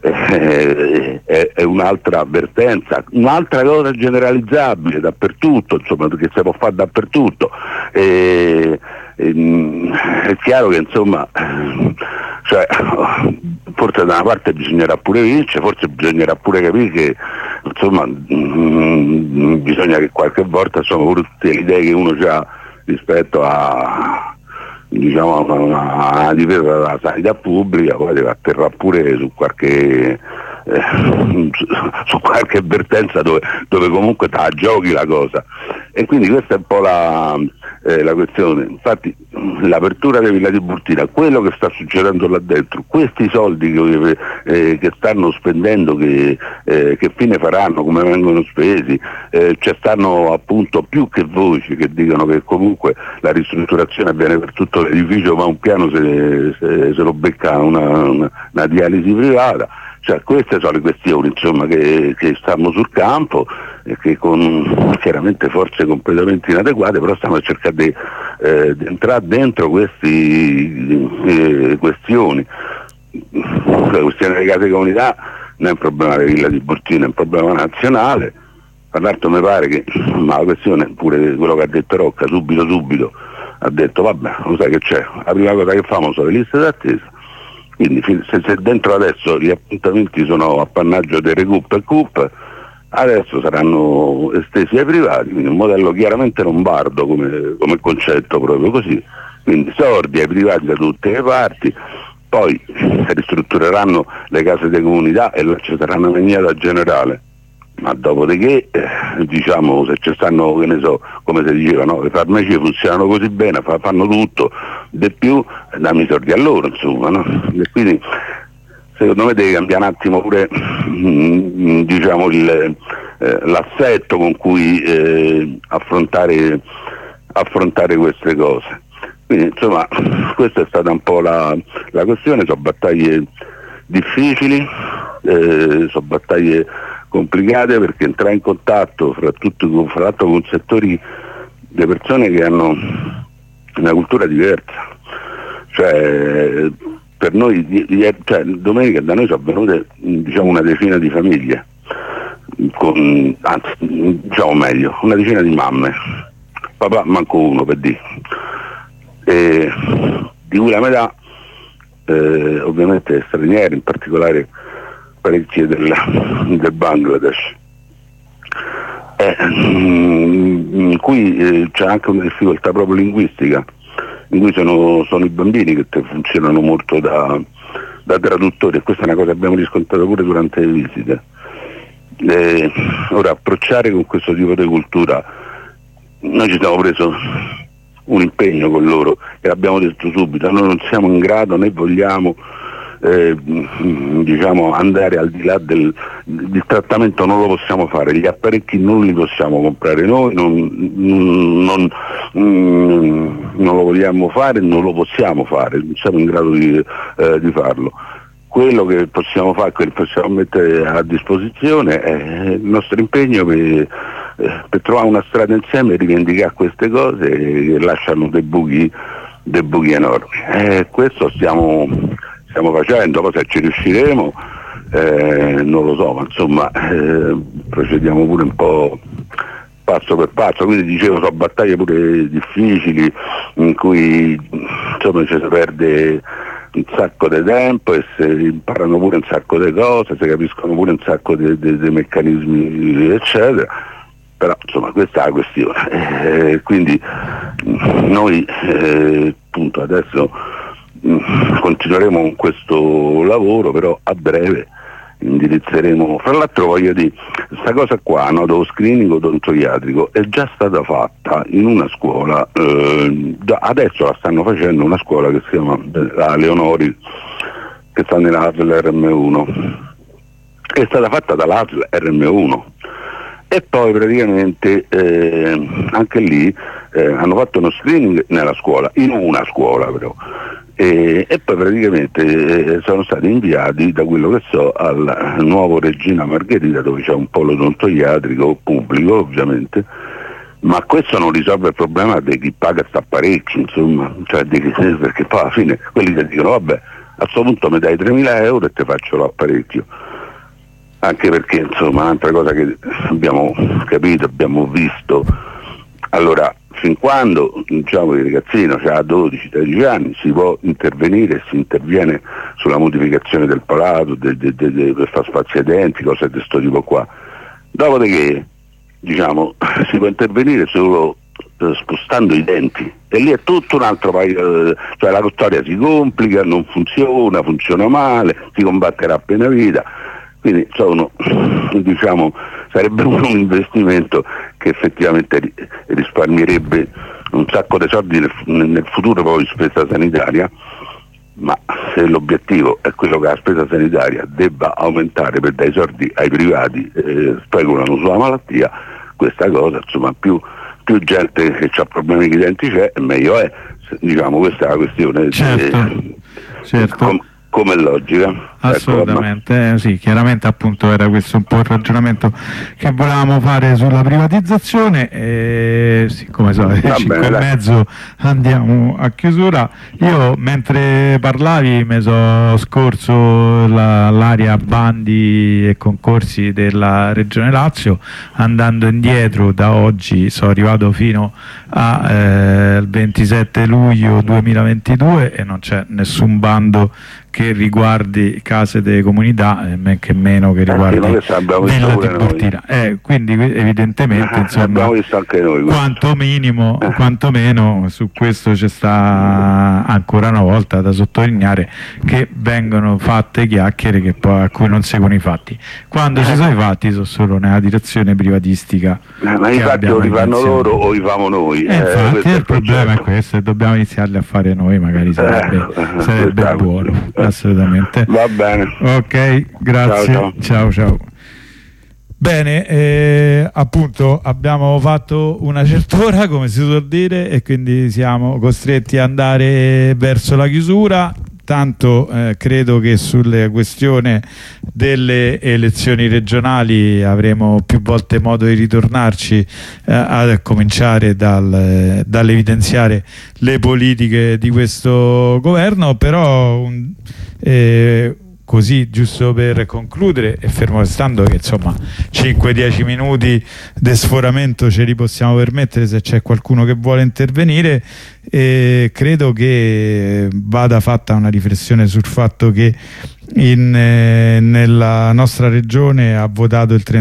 è un'altra avvertenza, un'altra cosa generalizzabile dappertutto, insomma, che si può fare dappertutto. È chiaro che, insomma, cioè, forse da una parte bisognerà pure vincere, forse bisognerà pure capire che, insomma, bisogna che qualche volta, insomma, pure tutte le idee che uno ha rispetto a, diciamo, una difesa della sanità pubblica, poi deve atterrare pure su qualche avvertenza dove comunque te la giochi la cosa. E quindi questa è un po' la questione. Infatti l'apertura della Villa Tiburtina, quello che sta succedendo là dentro, questi soldi che stanno spendendo, che fine faranno, come vengono spesi, cioè stanno appunto più che voci che dicono che comunque la ristrutturazione avviene per tutto l'edificio, ma un piano se lo becca una dialisi privata. Cioè, queste sono le questioni, insomma, che stanno sul campo e che con chiaramente forze completamente inadeguate, però stiamo cercando di entrare dentro queste questioni. La questione delle case di comunità non è un problema della Villa Tiburtina, è un problema nazionale. Tra l'altro mi pare che la questione, pure quello che ha detto Rocca, subito ha detto: vabbè, lo sai che c'è, la prima cosa che famo sono le liste d'attesa. Quindi se dentro adesso gli appuntamenti sono appannaggio dei Recup e CUP, adesso saranno estesi ai privati, quindi un modello chiaramente lombardo come concetto, proprio così. Quindi sordi ai privati da tutte le parti, poi ristruttureranno le case di comunità e là ci sarà una magnata generale. Ma dopodiché, diciamo, se ci stanno, che ne so, come si diceva, no? Le farmacie funzionano così bene, fanno tutto, di più, dammi i soldi a loro, insomma, no? E quindi secondo me deve cambiare un attimo pure, diciamo, l'assetto con cui affrontare queste cose. Quindi, insomma, questa è stata un po' la questione. Sono battaglie difficili, sono battaglie complicate, perché entrare in contatto fra l'altro con settori di persone che hanno una cultura diversa, cioè per noi, domenica da noi sono venute, diciamo, una decina di famiglie, anzi, diciamo meglio, una decina di mamme, papà manco uno, per dire, di cui la metà ovviamente stranieri, in particolare parecchie del Bangladesh, in cui c'è anche una difficoltà proprio linguistica, in cui sono i bambini che funzionano molto da traduttori, e questa è una cosa che abbiamo riscontrato pure durante le visite. Ora, approcciare con questo tipo di cultura, noi ci siamo preso un impegno con loro e l'abbiamo detto subito: noi non siamo in grado, né vogliamo diciamo andare al di là del trattamento, non lo possiamo fare, gli apparecchi non li possiamo comprare noi, non lo vogliamo fare, non lo possiamo fare, non siamo in grado di farlo. Quello che possiamo fare, quello che possiamo mettere a disposizione è il nostro impegno per trovare una strada insieme e rivendicare queste cose che lasciano dei buchi enormi. Questo stiamo facendo, poi se ci riusciremo non lo so, ma insomma procediamo pure un po' passo per passo, quindi dicevo sono battaglie pure difficili in cui insomma ci si perde un sacco di tempo e si imparano pure un sacco di cose, si capiscono pure un sacco di meccanismi eccetera, però insomma questa è la questione, quindi noi appunto adesso continueremo con questo lavoro, però a breve indirizzeremo. Fra l'altro voglio dire, questa cosa qua, no, dello screening odontoiatrico è già stata fatta in una scuola, adesso la stanno facendo una scuola che si chiama la Leonori, che sta nell'ASL RM1, è stata fatta dall'ASL RM1 e poi praticamente anche lì hanno fatto uno screening nella scuola, in una scuola però. E poi praticamente sono stati inviati, da quello che so, al nuovo Regina Margherita, dove c'è un polo odontoiatrico pubblico ovviamente, ma questo non risolve il problema di chi paga sta parecchio, insomma, cioè perché poi alla fine quelli ti dicono vabbè, a questo punto mi dai 3.000 euro e ti faccio l'apparecchio, anche perché insomma un'altra cosa che abbiamo capito, abbiamo visto, allora fin quando diciamo il ragazzino ha 12-13 anni si può intervenire, si interviene sulla modificazione del palato, per far spazio ai denti, cose di questo tipo qua. Dopodiché diciamo si può intervenire solo spostando i denti e lì è tutto un altro paio, cioè la storia si complica, non funziona, funziona male, si combatterà appena vita. Quindi diciamo, sarebbe un investimento che effettivamente risparmierebbe un sacco di soldi nel futuro poi spesa sanitaria, ma se l'obiettivo è quello che la spesa sanitaria debba aumentare per dare soldi ai privati speculano sulla malattia, questa cosa insomma più gente che ha problemi di denti c'è e meglio è, diciamo questa è la questione. Certo. Come logica. Assolutamente, sì, chiaramente appunto era questo un po' il ragionamento che volevamo fare sulla privatizzazione e siccome sono le 5:30 andiamo a chiusura. Io mentre parlavi mi sono scorso l'area bandi e concorsi della Regione Lazio, andando indietro da oggi sono arrivato fino al 27 luglio 2022 e non c'è nessun bando che riguardi case delle comunità, men che meno che riguardi Villa Tiburtina. Quindi evidentemente insomma quantomeno su questo c'è sta ancora una volta da sottolineare che vengono fatte chiacchiere che poi, a cui non seguono i fatti. Quando ci sono i fatti sono solo nella direzione privatistica. Ma i fatti o li fanno loro o li famo noi. Infatti il problema è questo, e dobbiamo iniziarli a fare noi, magari sarebbe buono. Assolutamente. Va bene. Ok, grazie. Ciao. Bene, appunto abbiamo fatto una certa ora, come si suol dire, e quindi siamo costretti ad andare verso la chiusura. Tanto credo che sulle questioni delle elezioni regionali avremo più volte modo di ritornarci, a cominciare dall'evidenziare le politiche di questo governo, però così giusto per concludere, e fermo restando che insomma 5-10 minuti di sforamento ce li possiamo permettere se c'è qualcuno che vuole intervenire, credo che vada fatta una riflessione sul fatto che nella nostra regione ha votato il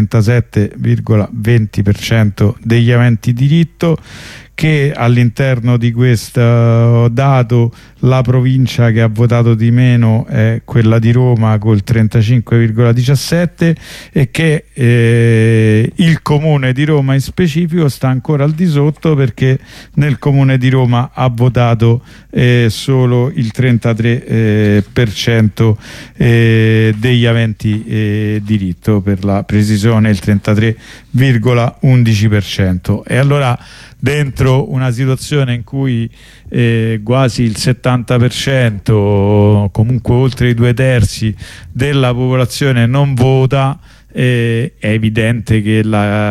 37,20% degli aventi diritto, che all'interno di questo dato la provincia che ha votato di meno è quella di Roma col 35,17 e che il comune di Roma in specifico sta ancora al di sotto, perché nel comune di Roma ha votato solo il 33% degli aventi diritto, per la precisione il 33,11%. E allora, dentro una situazione in cui quasi il 70%, comunque oltre i 2/3 della popolazione non vota, è evidente che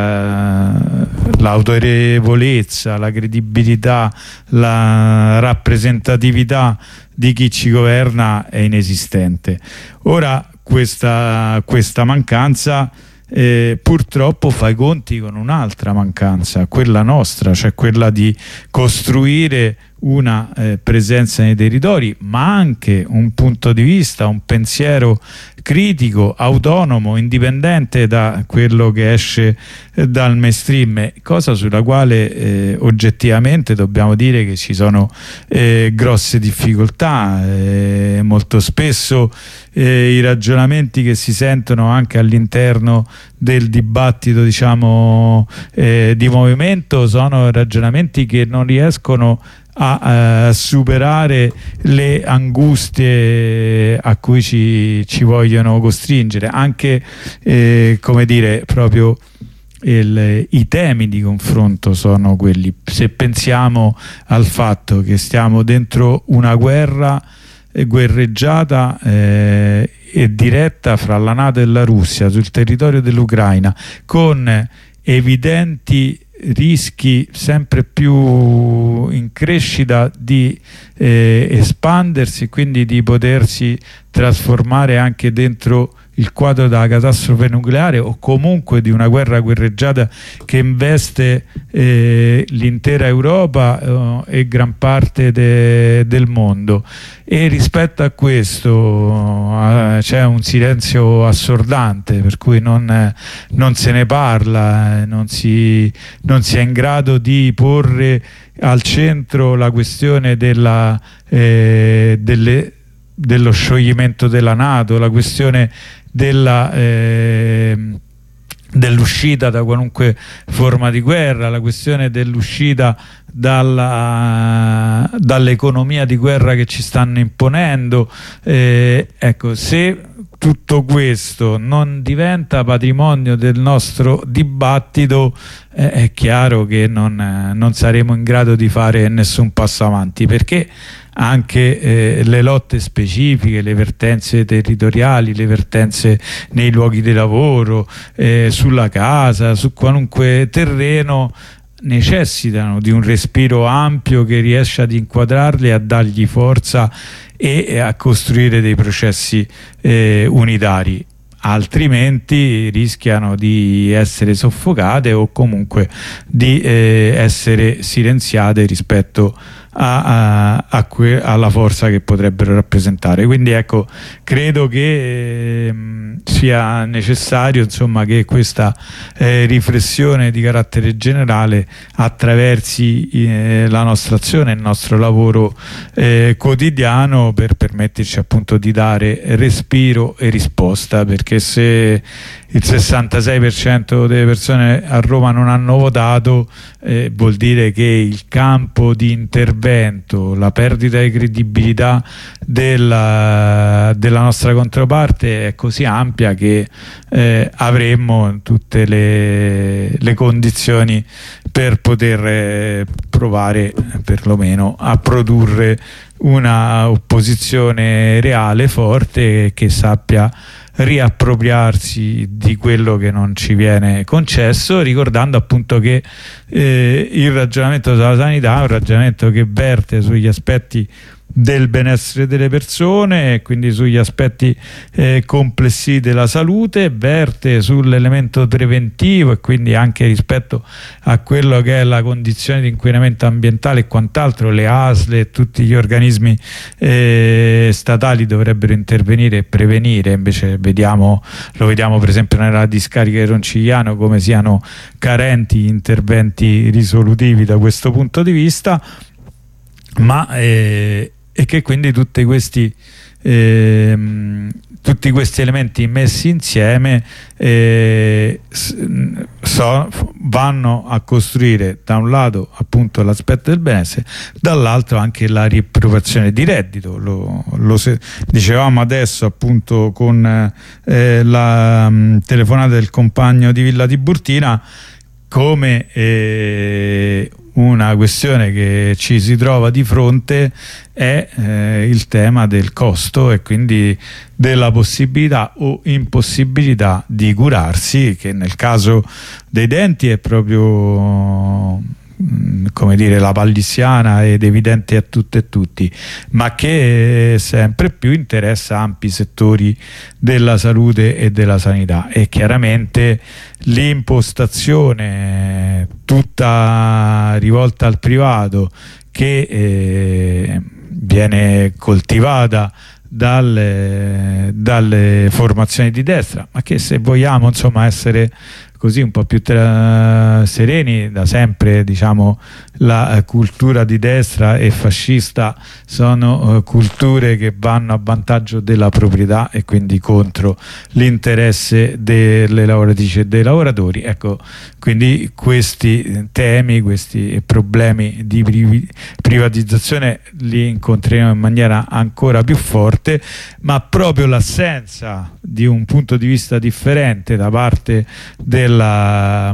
l'autorevolezza, la credibilità, la rappresentatività di chi ci governa è inesistente. Ora, questa mancanza purtroppo fa i conti con un'altra mancanza, quella nostra, cioè quella di costruire una presenza nei territori, ma anche un punto di vista, un pensiero critico, autonomo, indipendente da quello che esce dal mainstream, cosa sulla quale oggettivamente dobbiamo dire che ci sono grosse difficoltà. Molto spesso i ragionamenti che si sentono anche all'interno del dibattito, diciamo, di movimento sono ragionamenti che non riescono a superare le angustie a cui ci vogliono costringere, anche come dire, proprio i temi di confronto sono quelli. Se pensiamo al fatto che stiamo dentro una guerreggiata e diretta fra la NATO e la Russia sul territorio dell'Ucraina, con evidenti rischi sempre più in crescita di espandersi, quindi di potersi trasformare anche dentro il quadro della catastrofe nucleare, o comunque di una guerreggiata che investe l'intera Europa e gran parte del mondo. E rispetto a questo c'è un silenzio assordante, per cui non se ne parla, non si è in grado di porre al centro la questione dello scioglimento della NATO, la questione dell'uscita da qualunque forma di guerra, la questione dell'uscita dall'economia di guerra che ci stanno imponendo. Ecco, se tutto questo non diventa patrimonio del nostro dibattito, è chiaro che non saremo in grado di fare nessun passo avanti, perché anche le lotte specifiche, le vertenze territoriali, le vertenze nei luoghi di lavoro, sulla casa, su qualunque terreno, necessitano di un respiro ampio che riesca ad inquadrarli, a dargli forza e a costruire dei processi unitari. Altrimenti rischiano di essere soffocate o comunque di essere silenziate rispetto alla forza che potrebbero rappresentare. Quindi ecco, credo che sia necessario, insomma, che questa riflessione di carattere generale attraversi la nostra azione, il nostro lavoro quotidiano, per permetterci appunto di dare respiro e risposta, perché se il 66% delle persone a Roma non hanno votato, vuol dire che il campo di intervento, la perdita di credibilità della nostra controparte è così ampia che avremmo tutte le condizioni per poter provare perlomeno a produrre una opposizione reale, forte, che sappia riappropriarsi di quello che non ci viene concesso, ricordando appunto che il ragionamento sulla sanità è un ragionamento che verte sugli aspetti del benessere delle persone e quindi sugli aspetti complessivi della salute, verte sull'elemento preventivo e quindi anche rispetto a quello che è la condizione di inquinamento ambientale e quant'altro. Le ASL e tutti gli organismi statali dovrebbero intervenire e prevenire, invece lo vediamo per esempio nella discarica di Roncigliano come siano carenti interventi risolutivi da questo punto di vista, e che quindi tutti questi elementi messi insieme vanno a costruire da un lato appunto l'aspetto del benessere, dall'altro anche la riappropriazione di reddito. Lo dicevamo adesso appunto con la telefonata del compagno di Villa Tiburtina, come una questione che ci si trova di fronte è il tema del costo e quindi della possibilità o impossibilità di curarsi, che nel caso dei denti è proprio come dire, la pallissiana ed evidente a tutte e tutti, ma che sempre più interessa ampi settori della salute e della sanità. E chiaramente l'impostazione tutta rivolta al privato, che viene coltivata dalle formazioni di destra, ma che, se vogliamo insomma essere così un po' più sereni, da sempre diciamo la cultura di destra e fascista sono culture che vanno a vantaggio della proprietà e quindi contro l'interesse delle lavoratrici e dei lavoratori. Ecco, quindi questi temi, questi problemi di privatizzazione li incontreremo in maniera ancora più forte, ma proprio l'assenza di un punto di vista differente da parte della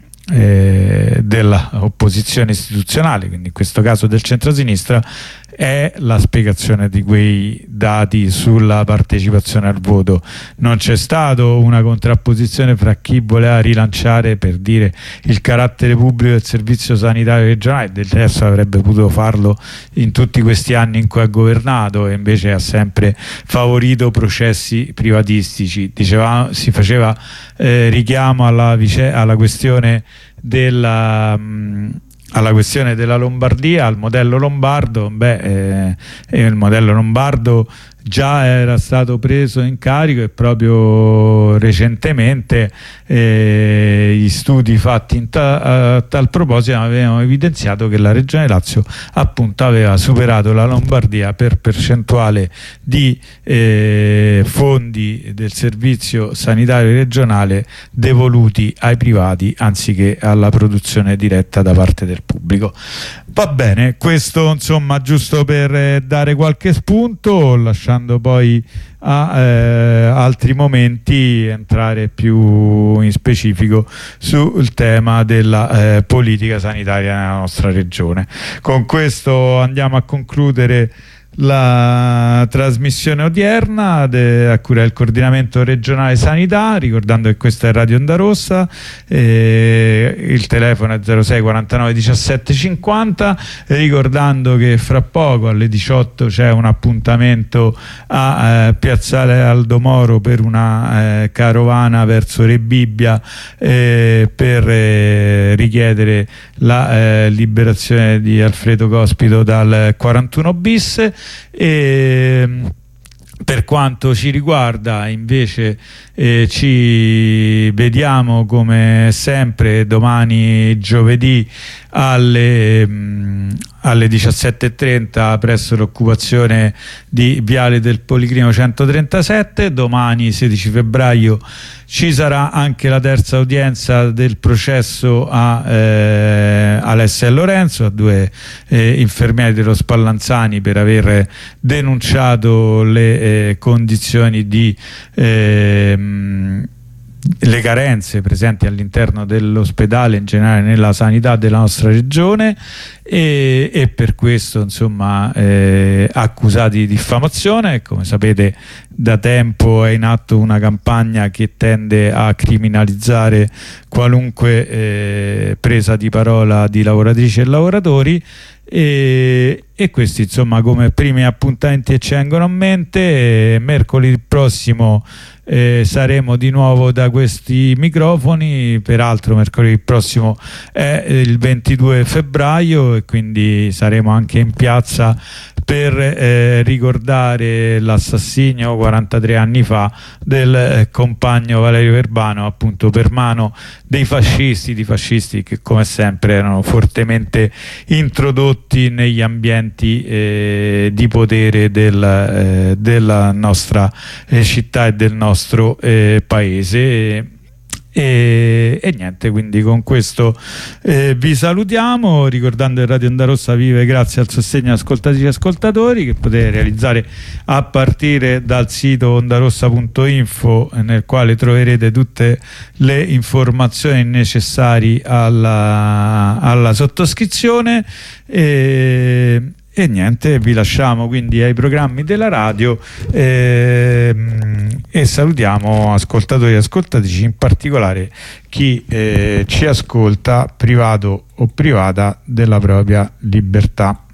opposizione istituzionale, quindi in questo caso del centrosinistra, è la spiegazione di quei dati sulla partecipazione al voto. Non c'è stato una contrapposizione fra chi voleva rilanciare, per dire, il carattere pubblico del servizio sanitario regionale, del resto avrebbe potuto farlo in tutti questi anni in cui ha governato, e invece ha sempre favorito processi privatistici. Si faceva richiamo alla questione della Lombardia, al modello lombardo. Il modello lombardo già era stato preso in carico, e proprio recentemente gli studi fatti a tal proposito avevano evidenziato che la Regione Lazio appunto aveva superato la Lombardia per percentuale di fondi del servizio sanitario regionale devoluti ai privati anziché alla produzione diretta da parte del pubblico. Va bene, questo insomma giusto per dare qualche spunto, lasciando poi a altri momenti entrare più in specifico sul tema della politica sanitaria nella nostra regione. Con questo andiamo a concludere la trasmissione odierna a cura del coordinamento regionale sanità, ricordando che questa è Radio Onda Rossa, il telefono è 06 49 17 50, ricordando che fra poco alle 18 c'è un appuntamento a Piazzale Aldo Moro per una carovana verso Rebibbia per richiedere la liberazione di Alfredo Cospito dal 41 bis. Per quanto ci riguarda invece ci vediamo come sempre domani giovedì alle 17:30 presso l'occupazione di Viale del Policlinico 137. Domani 16 febbraio ci sarà anche la terza udienza del processo a Alessia e Lorenzo, a due infermieri dello Spallanzani, per aver denunciato le condizioni di le carenze presenti all'interno dell'ospedale, in generale nella sanità della nostra regione, e per questo insomma accusati di diffamazione. Come sapete, da tempo è in atto una campagna che tende a criminalizzare qualunque presa di parola di lavoratrici e lavoratori, e questi insomma come primi appuntamenti che ci vengono a mente. Mercoledì prossimo saremo di nuovo da questi microfoni, peraltro mercoledì prossimo è il 22 febbraio e quindi saremo anche in piazza per ricordare l'assassinio 43 anni fa del compagno Valerio Verbano, appunto per mano dei fascisti, di fascisti che come sempre erano fortemente introdotti negli ambienti di potere della nostra città e del nostro paese. E niente, quindi con questo vi salutiamo, ricordando che Radio Onda Rossa vive grazie al sostegno ascoltatrici e ascoltatori, che potete realizzare a partire dal sito ondarossa.info, nel quale troverete tutte le informazioni necessarie alla sottoscrizione. E niente, vi lasciamo quindi ai programmi della radio e salutiamo ascoltatori e ascoltatrici, in particolare chi ci ascolta, privato o privata della propria libertà.